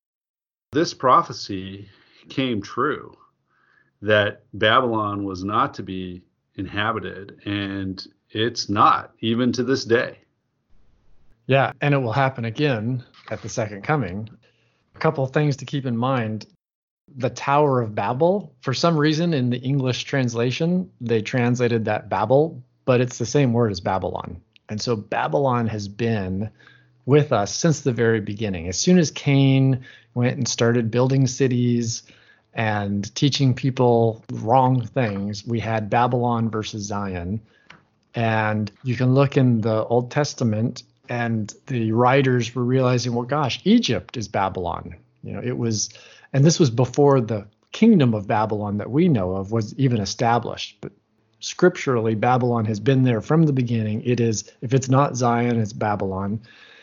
[SPEAKER 2] This prophecy came true, that Babylon was not to be inhabited, and it's not, even to this day.
[SPEAKER 3] Yeah, and it will happen again at the second coming. A couple of things to keep in mind. The Tower of Babel, for some reason in the English translation, they translated that Babel, but it's the same word as Babylon. And so Babylon has been with us since the very beginning. As soon as Cain went and started building cities and teaching people wrong things, we had Babylon versus Zion. And you can look in the Old Testament, and the writers were realizing, well, gosh, Egypt is Babylon. You know, it was, and this was before the kingdom of Babylon that we know of was even established. But scripturally, Babylon has been there from the beginning. It is, if it's not Zion, it's Babylon.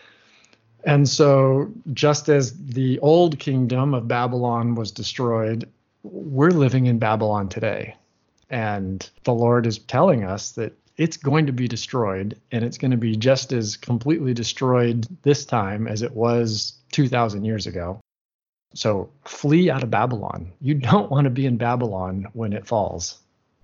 [SPEAKER 3] And so just as the old kingdom of Babylon was destroyed, we're living in Babylon today. And the Lord is telling us that it's going to be destroyed, and it's going to be just as completely destroyed this time as it was 2,000 years ago. So flee out of Babylon. You don't want to be in Babylon when it falls.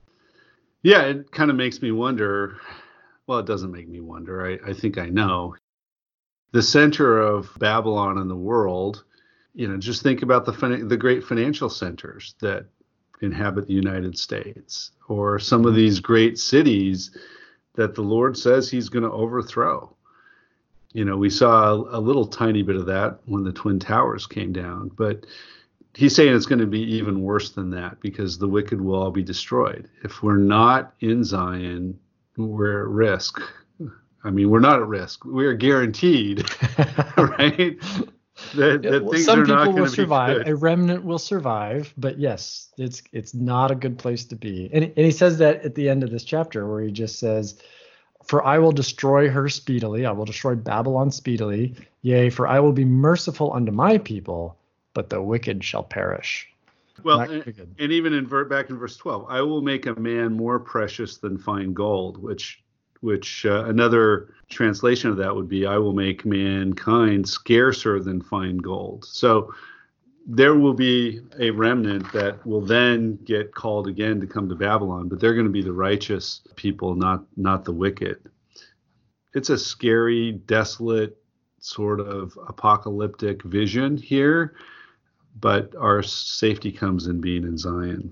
[SPEAKER 2] Yeah, it kind of makes me wonder. Well, it doesn't make me wonder. I think I know. The center of Babylon in the world, you know, just think about the great financial centers that inhabit the United States, or some of these great cities that the Lord says he's going to overthrow. You know, we saw a little tiny bit of that when the Twin Towers came down, but he's saying it's going to be even worse than that because the wicked will all be destroyed. If we're not in Zion, we're at risk. I mean, we're not at risk. We are guaranteed, right? That things
[SPEAKER 3] some
[SPEAKER 2] are not
[SPEAKER 3] people
[SPEAKER 2] going
[SPEAKER 3] will
[SPEAKER 2] to
[SPEAKER 3] survive.
[SPEAKER 2] be good.
[SPEAKER 3] A remnant will survive, but yes, it's not a good place to be. And he says that at the end of this chapter, where he just says, For I will destroy her speedily. I will destroy Babylon speedily. Yea, for I will be merciful unto my people, but the wicked shall perish.
[SPEAKER 2] Well, and even back in verse 12, I will make a man more precious than fine gold, which another translation of that would be, I will make mankind scarcer than fine gold. So there will be a remnant that will then get called again to come to Babylon, but they're going to be the righteous people, not the wicked. It's a scary, desolate, sort of apocalyptic vision here, but our safety comes in being in Zion.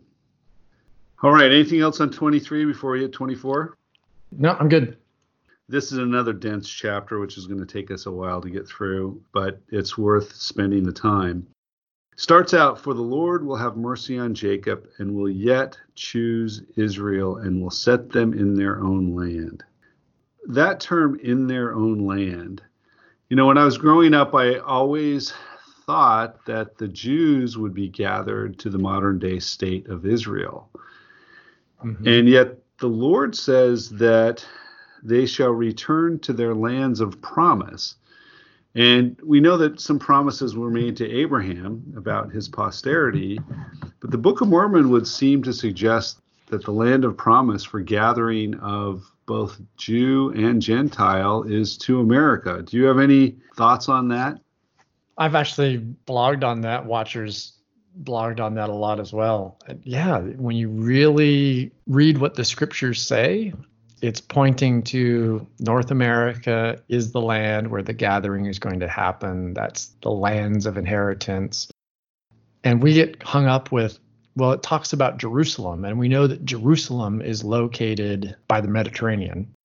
[SPEAKER 2] All right, anything else on 23 before we hit 24?
[SPEAKER 3] No, I'm good.
[SPEAKER 2] This is another dense chapter, which is going to take us a while to get through, but it's worth spending the time. Starts out, for the Lord will have mercy on Jacob and will yet choose Israel and will set them in their own land. That term, in their own land, when I was growing up, I always thought that the Jews would be gathered to the modern day state of Israel. Mm-hmm. And yet the Lord says that they shall return to their lands of promise. And we know that some promises were made to Abraham about his posterity, but the Book of Mormon would seem to suggest that the land of promise for gathering of both Jew and Gentile is to America. Do you have any thoughts on that?
[SPEAKER 3] I've actually blogged on that. Watchers blogged on that a lot as well. Yeah, when you really read what the scriptures say, it's pointing to North America is the land where the gathering is going to happen. That's the lands of inheritance. And we get hung up with, well, it talks about Jerusalem, and we know that Jerusalem is located by the Mediterranean.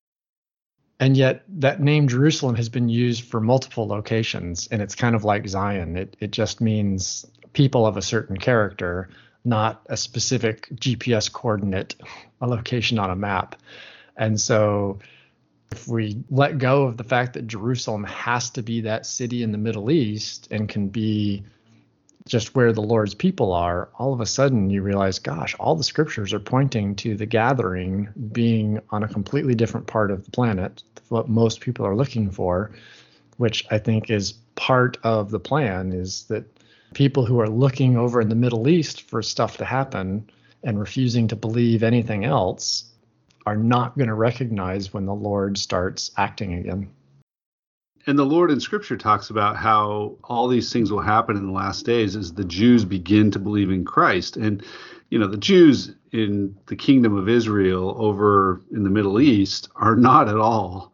[SPEAKER 3] And yet that name Jerusalem has been used for multiple locations, and it's kind of like Zion. It just means people of a certain character, not a specific GPS coordinate, a location on a map. And so if we let go of the fact that Jerusalem has to be that city in the Middle East and can be just where the Lord's people are, all of a sudden you realize, gosh, all the scriptures are pointing to the gathering being on a completely different part of the planet, what most people are looking for, which I think is part of the plan, is that people who are looking over in the Middle East for stuff to happen and refusing to believe anything else are not going to recognize when the Lord starts acting again.
[SPEAKER 2] And the Lord in Scripture talks about how all these things will happen in the last days as the Jews begin to believe in Christ. And, the Jews in the kingdom of Israel over in the Middle East are not at all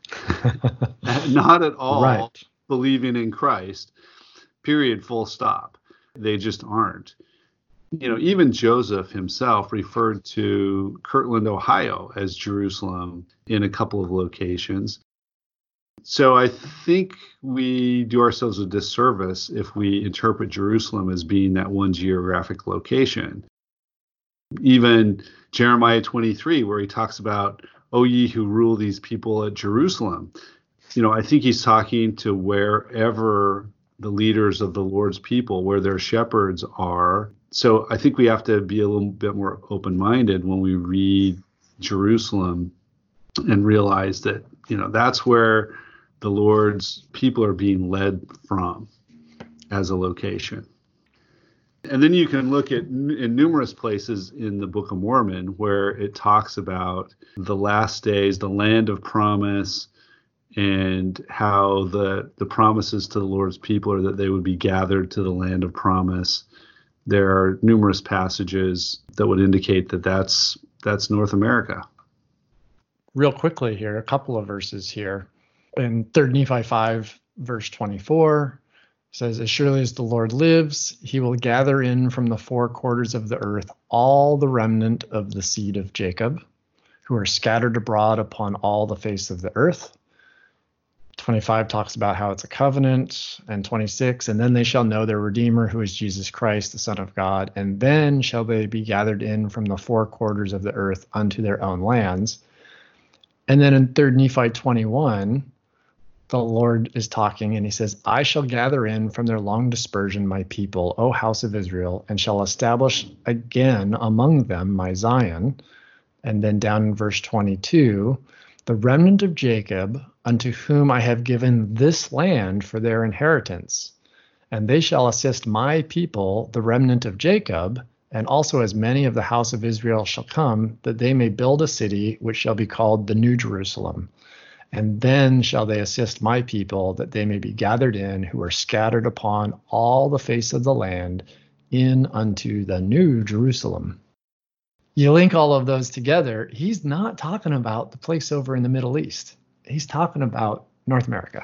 [SPEAKER 2] right. Believing in Christ, period, full stop. They just aren't. Even Joseph himself referred to Kirtland, Ohio as Jerusalem in a couple of locations. So I think we do ourselves a disservice if we interpret Jerusalem as being that one geographic location. Even Jeremiah 23, where he talks about, O ye who rule these people at Jerusalem. I think he's talking to wherever the leaders of the Lord's people, where their shepherds are. So I think we have to be a little bit more open-minded when we read Jerusalem and realize that, that's where the Lord's people are being led from as a location. And then you can look at in numerous places in the Book of Mormon where it talks about the last days, the land of promise, and how the promises to the Lord's people are that they would be gathered to the land of promise. There are numerous passages that would indicate that that's North America.
[SPEAKER 3] Real quickly here, a couple of verses here. In 3 Nephi 5, verse 24, says, as surely as the Lord lives, he will gather in from the four quarters of the earth all the remnant of the seed of Jacob, who are scattered abroad upon all the face of the earth. 25 talks about how it's a covenant, and 26, and then they shall know their Redeemer, who is Jesus Christ, the Son of God, and then shall they be gathered in from the four quarters of the earth unto their own lands. And then in 3 Nephi 21, the Lord is talking, and he says, I shall gather in from their long dispersion my people, O house of Israel, and shall establish again among them my Zion. And then down in verse 22, the remnant of Jacob, unto whom I have given this land for their inheritance. And they shall assist my people, the remnant of Jacob, and also as many of the house of Israel shall come, that they may build a city which shall be called the New Jerusalem. And then shall they assist my people, that they may be gathered in, who are scattered upon all the face of the land, in unto the New Jerusalem. You link all of those together, he's not talking about the place over in the Middle East. He's talking about North America.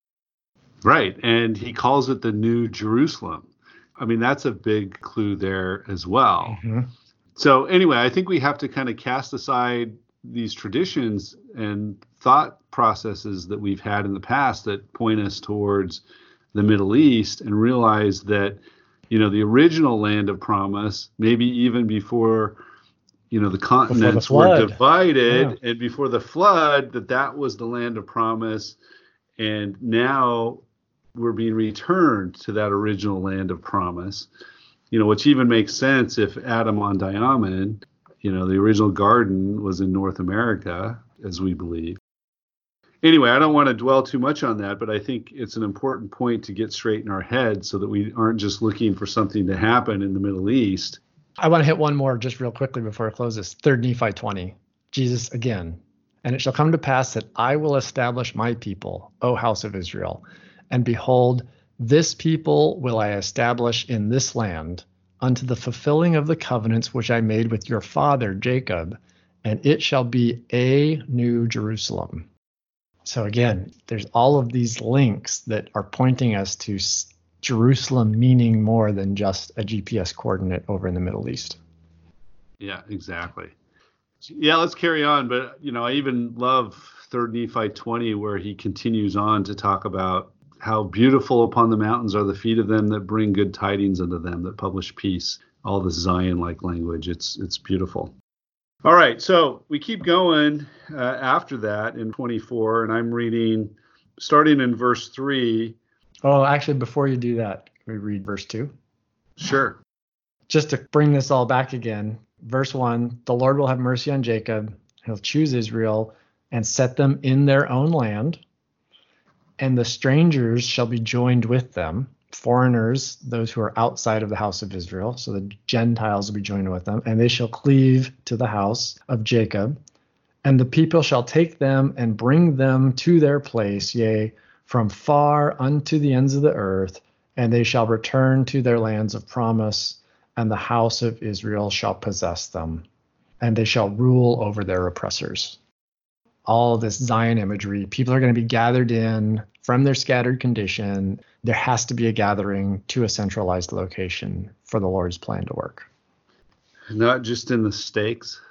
[SPEAKER 2] Right. And he calls it the New Jerusalem. I mean, that's a big clue there as well. Mm-hmm. So anyway, I think we have to kind of cast aside these traditions and thought processes that we've had in the past that point us towards the Middle East and realize that, the original land of promise, maybe even before the continents were divided, and before the flood, that was the land of promise. And now we're being returned to that original land of promise, which even makes sense if Adam on Diamond, the original garden was in North America, as we believe. Anyway, I don't want to dwell too much on that, but I think it's an important point to get straight in our heads so that we aren't just looking for something to happen in the Middle East.
[SPEAKER 3] I want to hit one more just real quickly before I close this. 3 Nephi 20, Jesus again. And it shall come to pass that I will establish my people, O house of Israel. And behold, this people will I establish in this land unto the fulfilling of the covenants which I made with your father Jacob, and it shall be a new Jerusalem. So again, there's all of these links that are pointing us to Jerusalem meaning more than just a GPS coordinate over in the Middle East.
[SPEAKER 2] Yeah, exactly. Yeah, let's carry on. But, I even love 3 Nephi 20, where he continues on to talk about how beautiful upon the mountains are the feet of them that bring good tidings unto them that publish peace. All this Zion-like language. It's beautiful. All right, so we keep going after that in 24, and I'm reading starting in verse 3.
[SPEAKER 3] Oh, actually, before you do that, can we read verse 2?
[SPEAKER 2] Sure.
[SPEAKER 3] Just to bring this all back again, verse 1, the Lord will have mercy on Jacob. He'll choose Israel and set them in their own land. And the strangers shall be joined with them, foreigners, those who are outside of the house of Israel. So the Gentiles will be joined with them, and they shall cleave to the house of Jacob. And the people shall take them and bring them to their place, yea, from far unto the ends of the earth, and they shall return to their lands of promise, and the house of Israel shall possess them, and they shall rule over their oppressors. All this Zion imagery, people are going to be gathered in from their scattered condition. There has to be a gathering to a centralized location for the Lord's plan to work.
[SPEAKER 2] Not just in the stakes?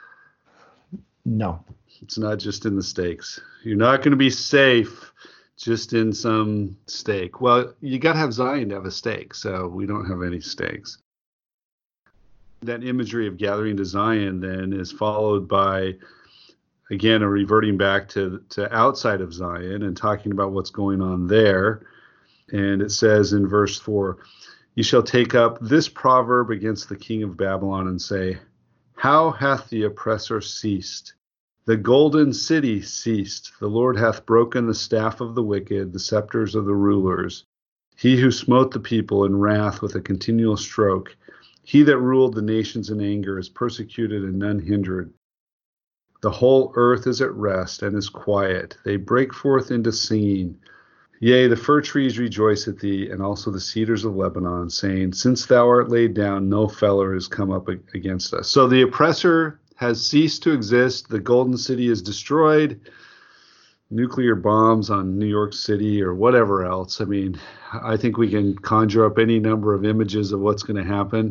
[SPEAKER 3] No.
[SPEAKER 2] It's not just in the stakes. You're not going to be safe just in some stake. Well, you got to have Zion to have a stake, so we don't have any stakes. That imagery of gathering to Zion then is followed by, again, a reverting back to outside of Zion and talking about what's going on there. And it says in verse 4, you shall take up this proverb against the king of Babylon and say, how hath the oppressor ceased? The golden city ceased. The Lord hath broken the staff of the wicked, the scepters of the rulers. He who smote the people in wrath with a continual stroke. He that ruled the nations in anger is persecuted and none hindered. The whole earth is at rest and is quiet. They break forth into singing. Yea, the fir trees rejoice at thee, and also the cedars of Lebanon, saying, since thou art laid down, no feller is come up against us. So the oppressor has ceased to exist. The golden city is destroyed. Nuclear bombs on New York City or whatever else. I mean, I think we can conjure up any number of images of what's going to happen.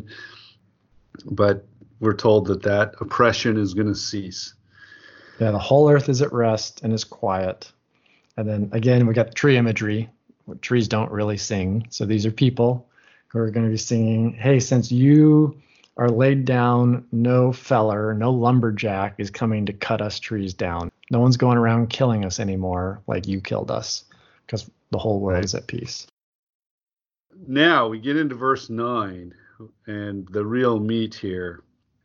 [SPEAKER 2] But we're told that oppression is going to cease.
[SPEAKER 3] Yeah, the whole earth is at rest and is quiet. And then again, we got tree imagery. Trees don't really sing. So these are people who are going to be singing, hey, since you are laid down, no feller, no lumberjack is coming to cut us trees down. No one's going around killing us anymore like you killed us, because the whole world is at peace.
[SPEAKER 2] Now we get into verse 9 and the real meat here.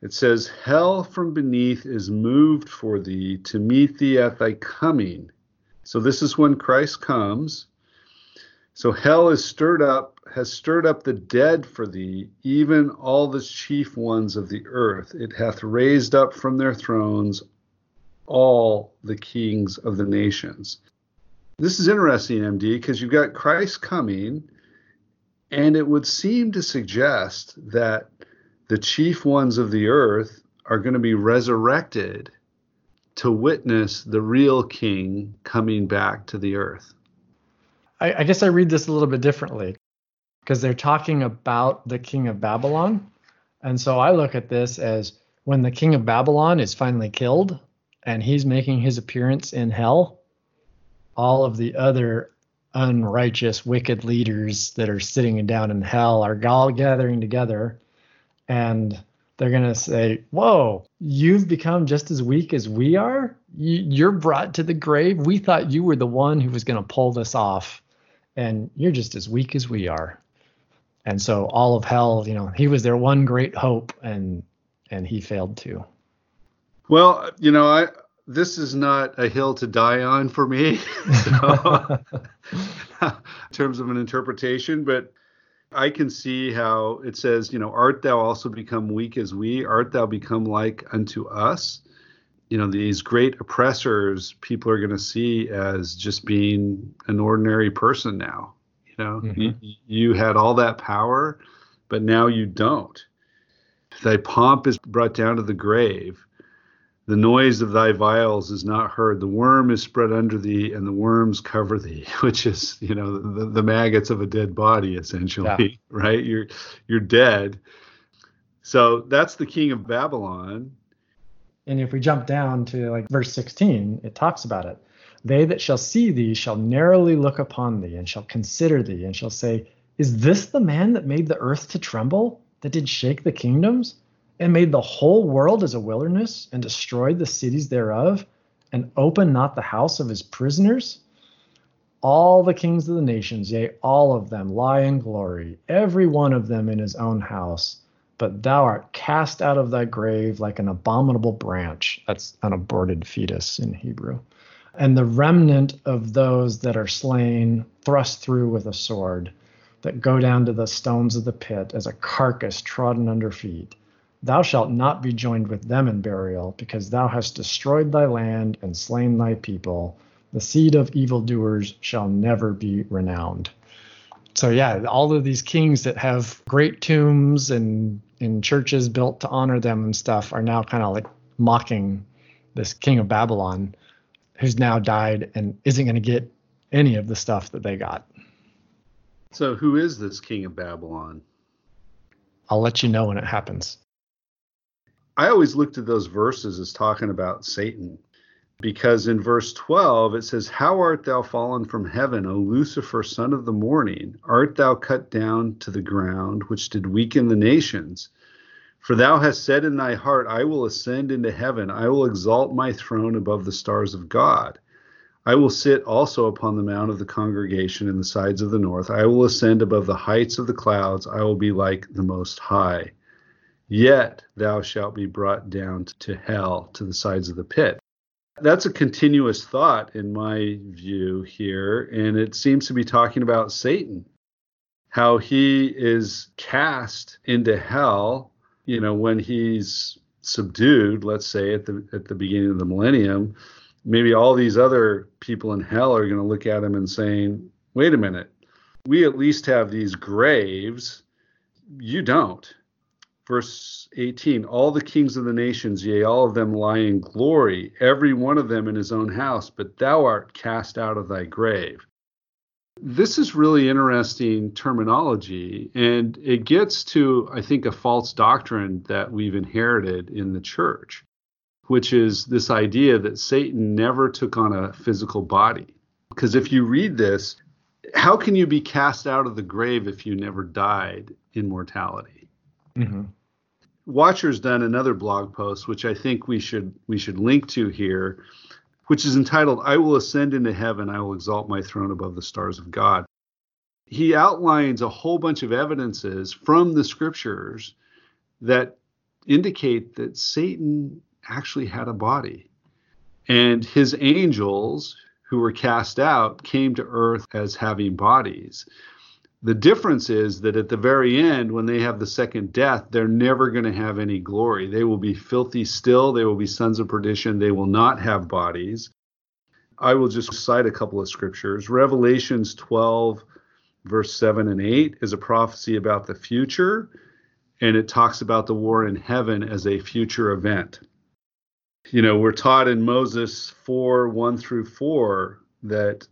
[SPEAKER 2] It says, hell from beneath is moved for thee to meet thee at thy coming. So this is when Christ comes. So hell has stirred up the dead for thee, even all the chief ones of the earth. It hath raised up from their thrones all the kings of the nations. This is interesting, MD, because you've got Christ coming, and it would seem to suggest that the chief ones of the earth are going to be resurrected to witness the real king coming back to the earth.
[SPEAKER 3] I guess I read this a little bit differently because they're talking about the king of Babylon. And so I look at this as when the king of Babylon is finally killed and he's making his appearance in hell, all of the other unrighteous, wicked leaders that are sitting down in hell are all gathering together, and they're going to say, whoa, you've become just as weak as we are? You're brought to the grave. We thought you were the one who was going to pull this off, and you're just as weak as we are. And so all of hell, he was their one great hope, and he failed too.
[SPEAKER 2] Well, this is not a hill to die on for me, so, in terms of an interpretation, but I can see how it says, art thou also become weak as we? Art thou become like unto us? These great oppressors, people are going to see as just being an ordinary person now. You had all that power, but now you don't. Thy pomp is brought down to the grave. The noise of thy vials is not heard. The worm is spread under thee, and the worms cover thee, which is, the maggots of a dead body, essentially, right? You're dead. So that's the king of Babylon.
[SPEAKER 3] And if we jump down to verse 16, it talks about it. They that shall see thee shall narrowly look upon thee, and shall consider thee, and shall say, is this the man that made the earth to tremble, that did shake the kingdoms? And made the whole world as a wilderness, and destroyed the cities thereof, and opened not the house of his prisoners? All the kings of the nations, yea, all of them lie in glory, every one of them in his own house. But thou art cast out of thy grave like an abominable branch. That's an aborted fetus in Hebrew. And the remnant of those that are slain thrust through with a sword, that go down to the stones of the pit as a carcass trodden under feet. Thou shalt not be joined with them in burial, because thou hast destroyed thy land and slain thy people. The seed of evildoers shall never be renowned. So yeah, all of these kings that have great tombs and churches built to honor them and stuff are now kind of mocking this king of Babylon, who's now died and isn't going to get any of the stuff that they got.
[SPEAKER 2] So who is this king of Babylon?
[SPEAKER 3] I'll let you know when it happens.
[SPEAKER 2] I always looked at those verses as talking about Satan, because in verse 12 it says, how art thou fallen from heaven, O Lucifer, son of the morning? Art thou cut down to the ground, which did weaken the nations? For thou hast said in thy heart, I will ascend into heaven. I will exalt my throne above the stars of God. I will sit also upon the mount of the congregation in the sides of the north. I will ascend above the heights of the clouds. I will be like the Most High. Yet thou shalt be brought down to hell, to the sides of the pit. That's a continuous thought in my view here, and it seems to be talking about Satan, how he is cast into hell, when he's subdued, let's say at the beginning of the millennium. Maybe all these other people in hell are going to look at him and saying, wait a minute, we at least have these graves, you don't. Verse 18, all the kings of the nations, yea, all of them lie in glory, every one of them in his own house, but thou art cast out of thy grave. This is really interesting terminology, and it gets to, I think, a false doctrine that we've inherited in the church, which is this idea that Satan never took on a physical body. Because if you read this, how can you be cast out of the grave if you never died in mortality?
[SPEAKER 3] Mm-hmm.
[SPEAKER 2] Watcher's done another blog post, which I think we should link to here, which is entitled, I will ascend into heaven, I will exalt my throne above the stars of God. He outlines a whole bunch of evidences from the scriptures that indicate that Satan actually had a body. And his angels, who were cast out, came to earth as having bodies. The difference is that at the very end, when they have the second death, they're never going to have any glory. They will be filthy still. They will be sons of perdition. They will not have bodies. I will just cite a couple of scriptures. Revelations 12, verse 7 and 8 is a prophecy about the future, and it talks about the war in heaven as a future event. We're taught in Moses 4, 1 through 4 that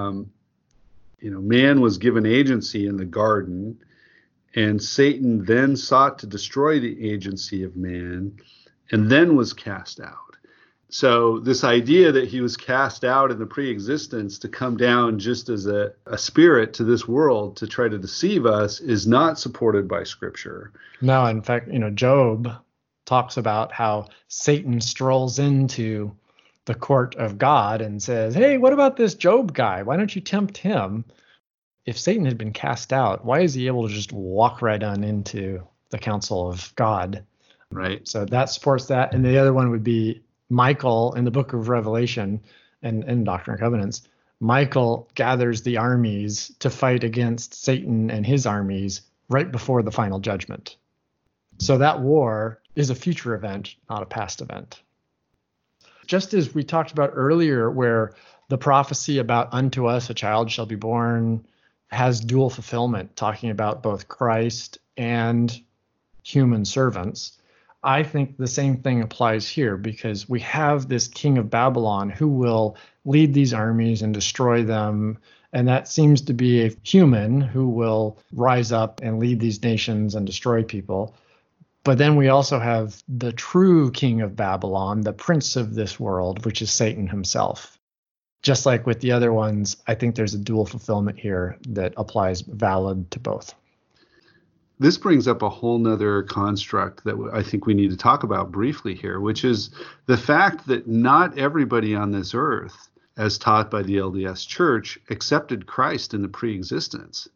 [SPEAKER 2] man was given agency in the garden, and Satan then sought to destroy the agency of man and then was cast out. So this idea that he was cast out in the pre-existence to come down just as a spirit to this world to try to deceive us is not supported by Scripture.
[SPEAKER 3] No, in fact, Job talks about how Satan strolls into the court of God and says, hey, what about this Job guy? Why don't you tempt him? If Satan had been cast out, why is he able to just walk right on into the council of God?
[SPEAKER 2] Right.
[SPEAKER 3] So that supports that. And the other one would be Michael in the book of Revelation and Doctrine and Covenants. Michael gathers the armies to fight against Satan and his armies right before the final judgment. So that war is a future event, not a past event. Just as we talked about earlier, where the prophecy about unto us a child shall be born has dual fulfillment, talking about both Christ and human servants, I think the same thing applies here, because we have this king of Babylon who will lead these armies and destroy them. And that seems to be a human who will rise up and lead these nations and destroy people. But then we also have the true king of Babylon, the prince of this world, which is Satan himself. Just like with the other ones, I think there's a dual fulfillment here that applies valid to both.
[SPEAKER 2] This brings up a whole nother construct that I think we need to talk about briefly here, which is the fact that not everybody on this earth, as taught by the LDS Church, accepted Christ in the pre-existence.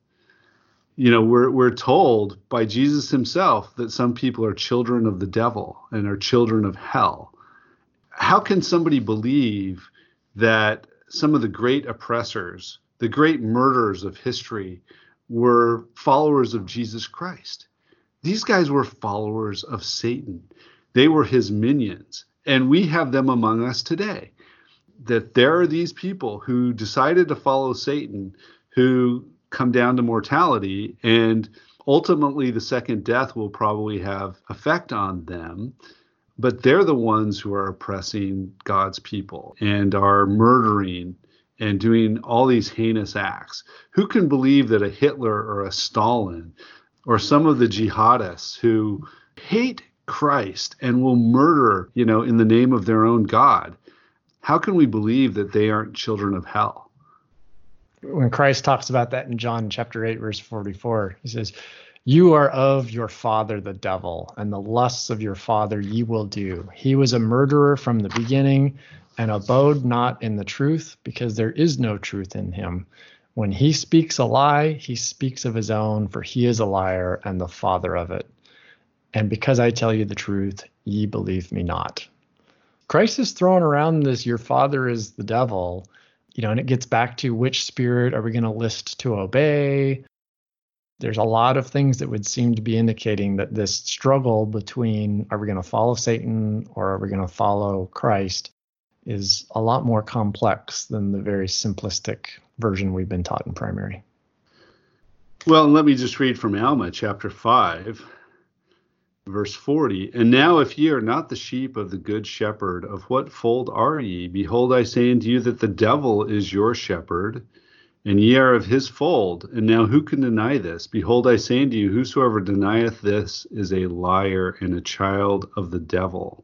[SPEAKER 2] We're told by Jesus himself that some people are children of the devil and are children of hell. How can somebody believe that some of the great oppressors, the great murderers of history, were followers of Jesus Christ? These guys were followers of Satan. They were his minions, and we have them among us today. That there are these people who decided to follow Satan, who come down to mortality, and ultimately the second death will probably have effect on them, but they're the ones who are oppressing God's people and are murdering and doing all these heinous acts. Who can believe that a Hitler or a Stalin or some of the jihadists who hate Christ and will murder, in the name of their own God, how can we believe that they aren't children of hell?
[SPEAKER 3] When Christ talks about that in John chapter 8, verse 44, he says, you are of your father, the devil, and the lusts of your father ye will do. He was a murderer from the beginning and abode not in the truth, because there is no truth in him. When he speaks a lie, he speaks of his own, for he is a liar and the father of it. And because I tell you the truth, ye believe me not. Christ is throwing around this, your father is the devil, and it gets back to which spirit are we going to list to obey? There's a lot of things that would seem to be indicating that this struggle between are we going to follow Satan or are we going to follow Christ is a lot more complex than the very simplistic version we've been taught in primary.
[SPEAKER 2] Well, let me just read from Alma, chapter 5, verse 40. And now if ye are not the sheep of the good shepherd, of what fold are ye? Behold, I say unto you that the devil is your shepherd, and ye are of his fold. And now who can deny this? Behold, I say unto you, whosoever denieth this is a liar and a child of the devil.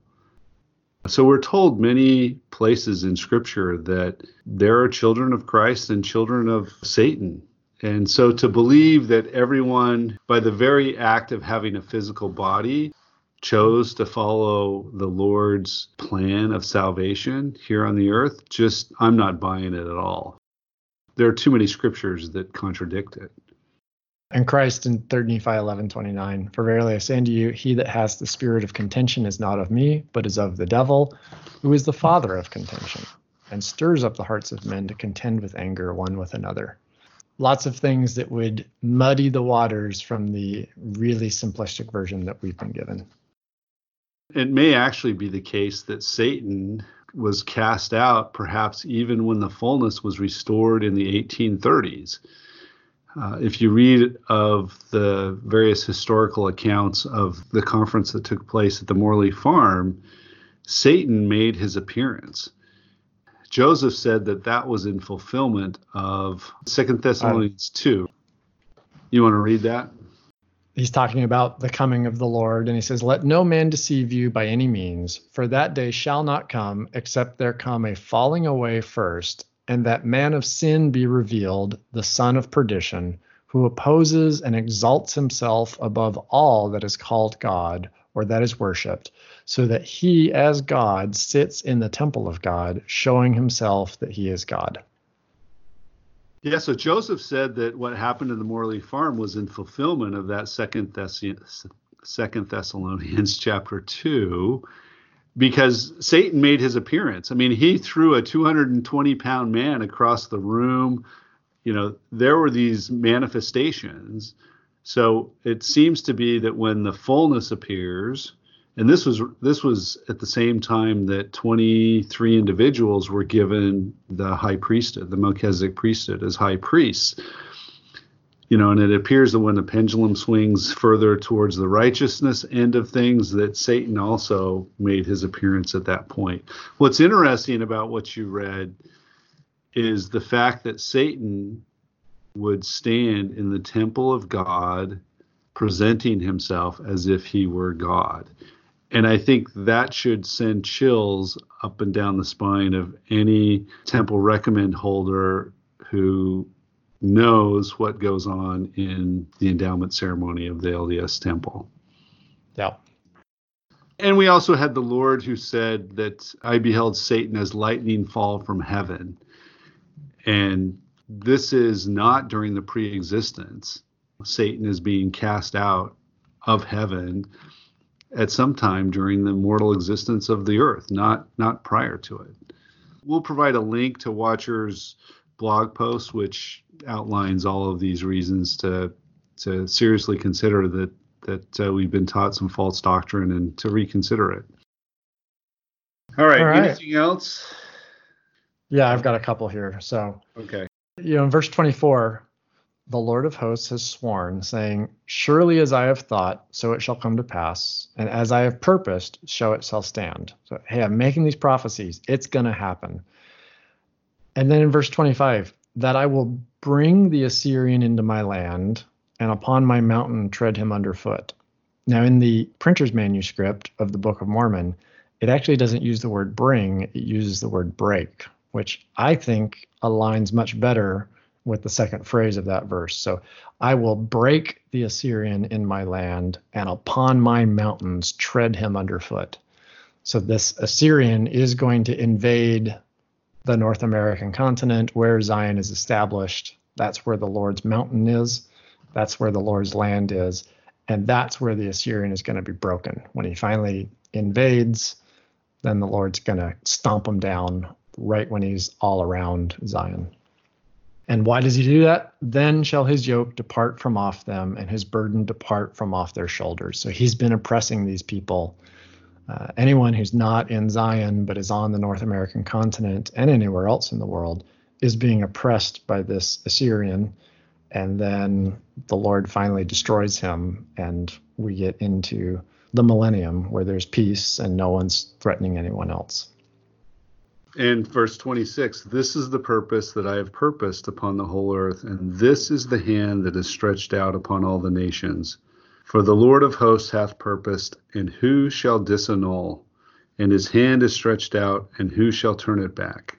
[SPEAKER 2] So we're told many places in Scripture that there are children of Christ and children of Satan. And so to believe that everyone, by the very act of having a physical body, chose to follow the Lord's plan of salvation here on the earth, I'm not buying it at all. There are too many scriptures that contradict it.
[SPEAKER 3] And Christ in 3 Nephi 11:29, for verily I say unto you, he that has the spirit of contention is not of me, but is of the devil, who is the father of contention, and stirs up the hearts of men to contend with anger one with another. Lots of things that would muddy the waters from the really simplistic version that we've been given.
[SPEAKER 2] It may actually be the case that Satan was cast out, perhaps even when the fullness was restored in the 1830s. If you read of the various historical accounts of the conference that took place at the Morley Farm, Satan made his appearance. Joseph said that that was in fulfillment of 2 Thessalonians 2. You want to read that?
[SPEAKER 3] He's talking about the coming of the Lord, and he says, let no man deceive you by any means, for that day shall not come, except there come a falling away first, and that man of sin be revealed, the son of perdition, who opposes and exalts himself above all that is called God, or that is worshipped, so that he as God sits in the temple of God, showing himself that he is God.
[SPEAKER 2] Yeah, so Joseph said that what happened in the Morley Farm was in fulfillment of that 2 Thessalonians chapter 2, because Satan made his appearance. I mean, he threw a 220-pound man across the room. You know, there were these manifestations. So it seems to be that when the fullness appears, and this was at the same time that 23 individuals were given the high priesthood, the Melchizedek priesthood as high priests. You know, and it appears that when the pendulum swings further towards the righteousness end of things, that Satan also made his appearance at that point. What's interesting about what you read is the fact that Satan would stand in the temple of God, presenting himself as if he were God. And I think that should send chills up and down the spine of any temple recommend holder who knows what goes on in the endowment ceremony of the LDS temple.
[SPEAKER 3] Yeah.
[SPEAKER 2] And we also had the Lord who said that I beheld Satan as lightning fall from heaven. And this is not during the pre-existence. Satan is being cast out of heaven at some time during the mortal existence of the earth, not prior to it. We'll provide a link to Watcher's blog post, which outlines all of these reasons to seriously consider that we've been taught some false doctrine and to reconsider it. All right. Anything else?
[SPEAKER 3] Yeah, I've got a couple here. So,
[SPEAKER 2] okay.
[SPEAKER 3] You know, in verse 24, the Lord of hosts has sworn, saying, surely as I have thought, so it shall come to pass, and as I have purposed, so it shall stand. So, hey, I'm making these prophecies. It's going to happen. And then in verse 25, that I will bring the Assyrian into my land, and upon my mountain tread him underfoot. Now, in the printer's manuscript of the Book of Mormon, it actually doesn't use the word bring, it uses the word break, which I think aligns much better with the second phrase of that verse. So I will break the Assyrian in my land, and upon my mountains tread him underfoot. So this Assyrian is going to invade the North American continent where Zion is established. That's where the Lord's mountain is. That's where the Lord's land is. And that's where the Assyrian is going to be broken. When he finally invades, then the Lord's going to stomp him down right when he's all around Zion. And why does he do that? Then shall his yoke depart from off them, and his burden depart from off their shoulders. So he's been oppressing these people. Anyone who's not in Zion but is on the North American continent and anywhere else in the world is being oppressed by this Assyrian. And then the Lord finally destroys him, and we get into the millennium where there's peace and no one's threatening anyone else.
[SPEAKER 2] And verse 26, this is the purpose that I have purposed upon the whole earth, and this is the hand that is stretched out upon all the nations. For the Lord of hosts hath purposed, and who shall disannul? And his hand is stretched out, and who shall turn it back?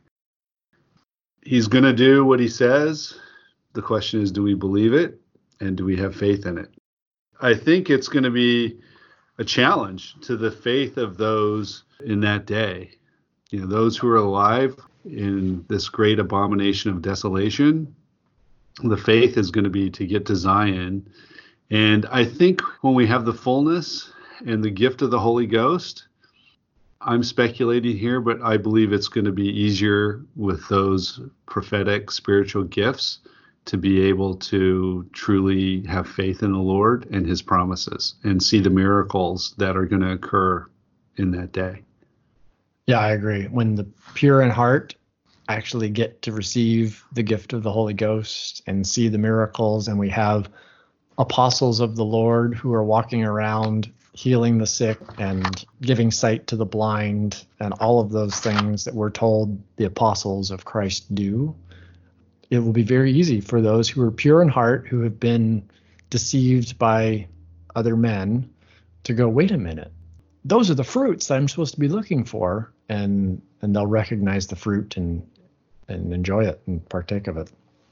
[SPEAKER 2] He's going to do what he says. The question is, do we believe it? And do we have faith in it? I think it's going to be a challenge to the faith of those in that day. You know, those who are alive in this great abomination of desolation, The faith is going to be to get to Zion. And I think when we have the fullness and the gift of the Holy Ghost, I'm speculating here, but I believe it's going to be easier with those prophetic spiritual gifts to be able to truly have faith in the Lord and his promises and see the miracles that are going to occur in that day.
[SPEAKER 3] Yeah, I agree. When the pure in heart actually get to receive the gift of the Holy Ghost and see the miracles, and we have apostles of the Lord who are walking around healing the sick and giving sight to the blind and all of those things that we're told the apostles of Christ do, it will be very easy for those who are pure in heart, who have been deceived by other men, to go, wait a minute, those are the fruits that I'm supposed to be looking for, and they'll recognize the fruit and enjoy it and partake of it.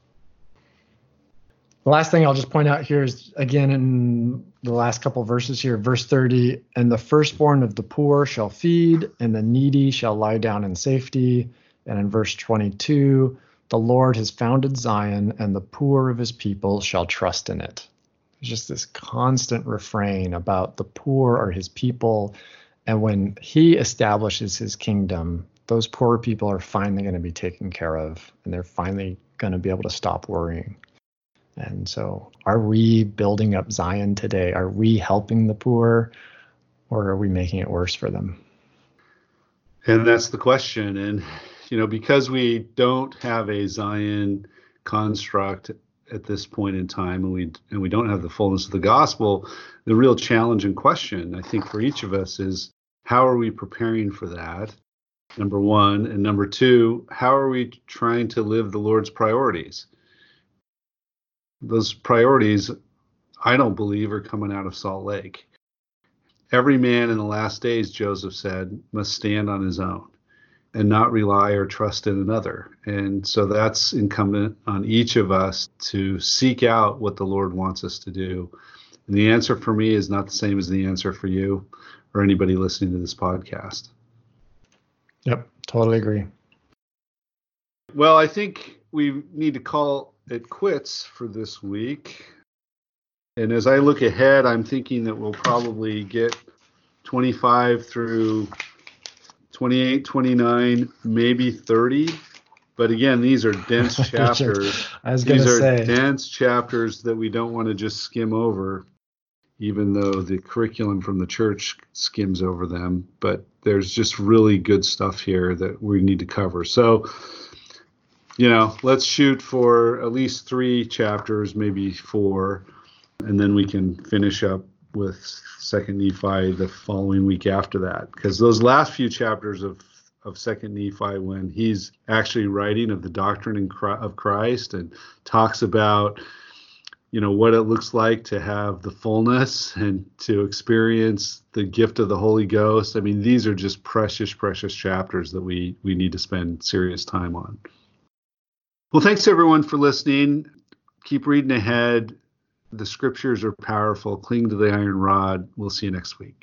[SPEAKER 3] The last thing I'll just point out here is, again, in the last couple of verses here, verse 30, and the firstborn of the poor shall feed, and the needy shall lie down in safety. And in verse 22, the Lord has founded Zion, and the poor of his people shall trust in it. There's just this constant refrain about the poor are his people. And when he establishes his kingdom, those poor people are finally going to be taken care of, and they're finally going to be able to stop worrying. And so, are we building up Zion today? Are we helping the poor, or are we making it worse for them?
[SPEAKER 2] And that's the question. And, because we don't have a Zion construct at this point in time, and we don't have the fullness of the gospel, the real challenge and question, I think, for each of us is, how are we preparing for that? Number one. And number two, how are we trying to live the Lord's priorities? Those priorities, I don't believe, are coming out of Salt Lake. Every man in the last days, Joseph said, must stand on his own and not rely or trust in another. And so that's incumbent on each of us to seek out what the Lord wants us to do. And the answer for me is not the same as the answer for you or anybody listening to this podcast.
[SPEAKER 3] Yep, totally agree.
[SPEAKER 2] Well, I think we need to call it quits for this week. And as I look ahead, I'm thinking that we'll probably get 25 through 28, 29, maybe 30. But again, these are dense chapters. These are dense chapters that we don't want to just skim over, even though the curriculum from the church skims over them. But there's just really good stuff here that we need to cover. So, let's shoot for at least 3 chapters, maybe 4, and then we can finish up with 2nd Nephi the following week after that. Because those last few chapters of 2nd Nephi, when he's actually writing of the doctrine of Christ and talks about, what it looks like to have the fullness and to experience the gift of the Holy Ghost. I mean, these are just precious, precious chapters that we need to spend serious time on. Well, thanks everyone for listening. Keep reading ahead. The scriptures are powerful. Cling to the iron rod. We'll see you next week.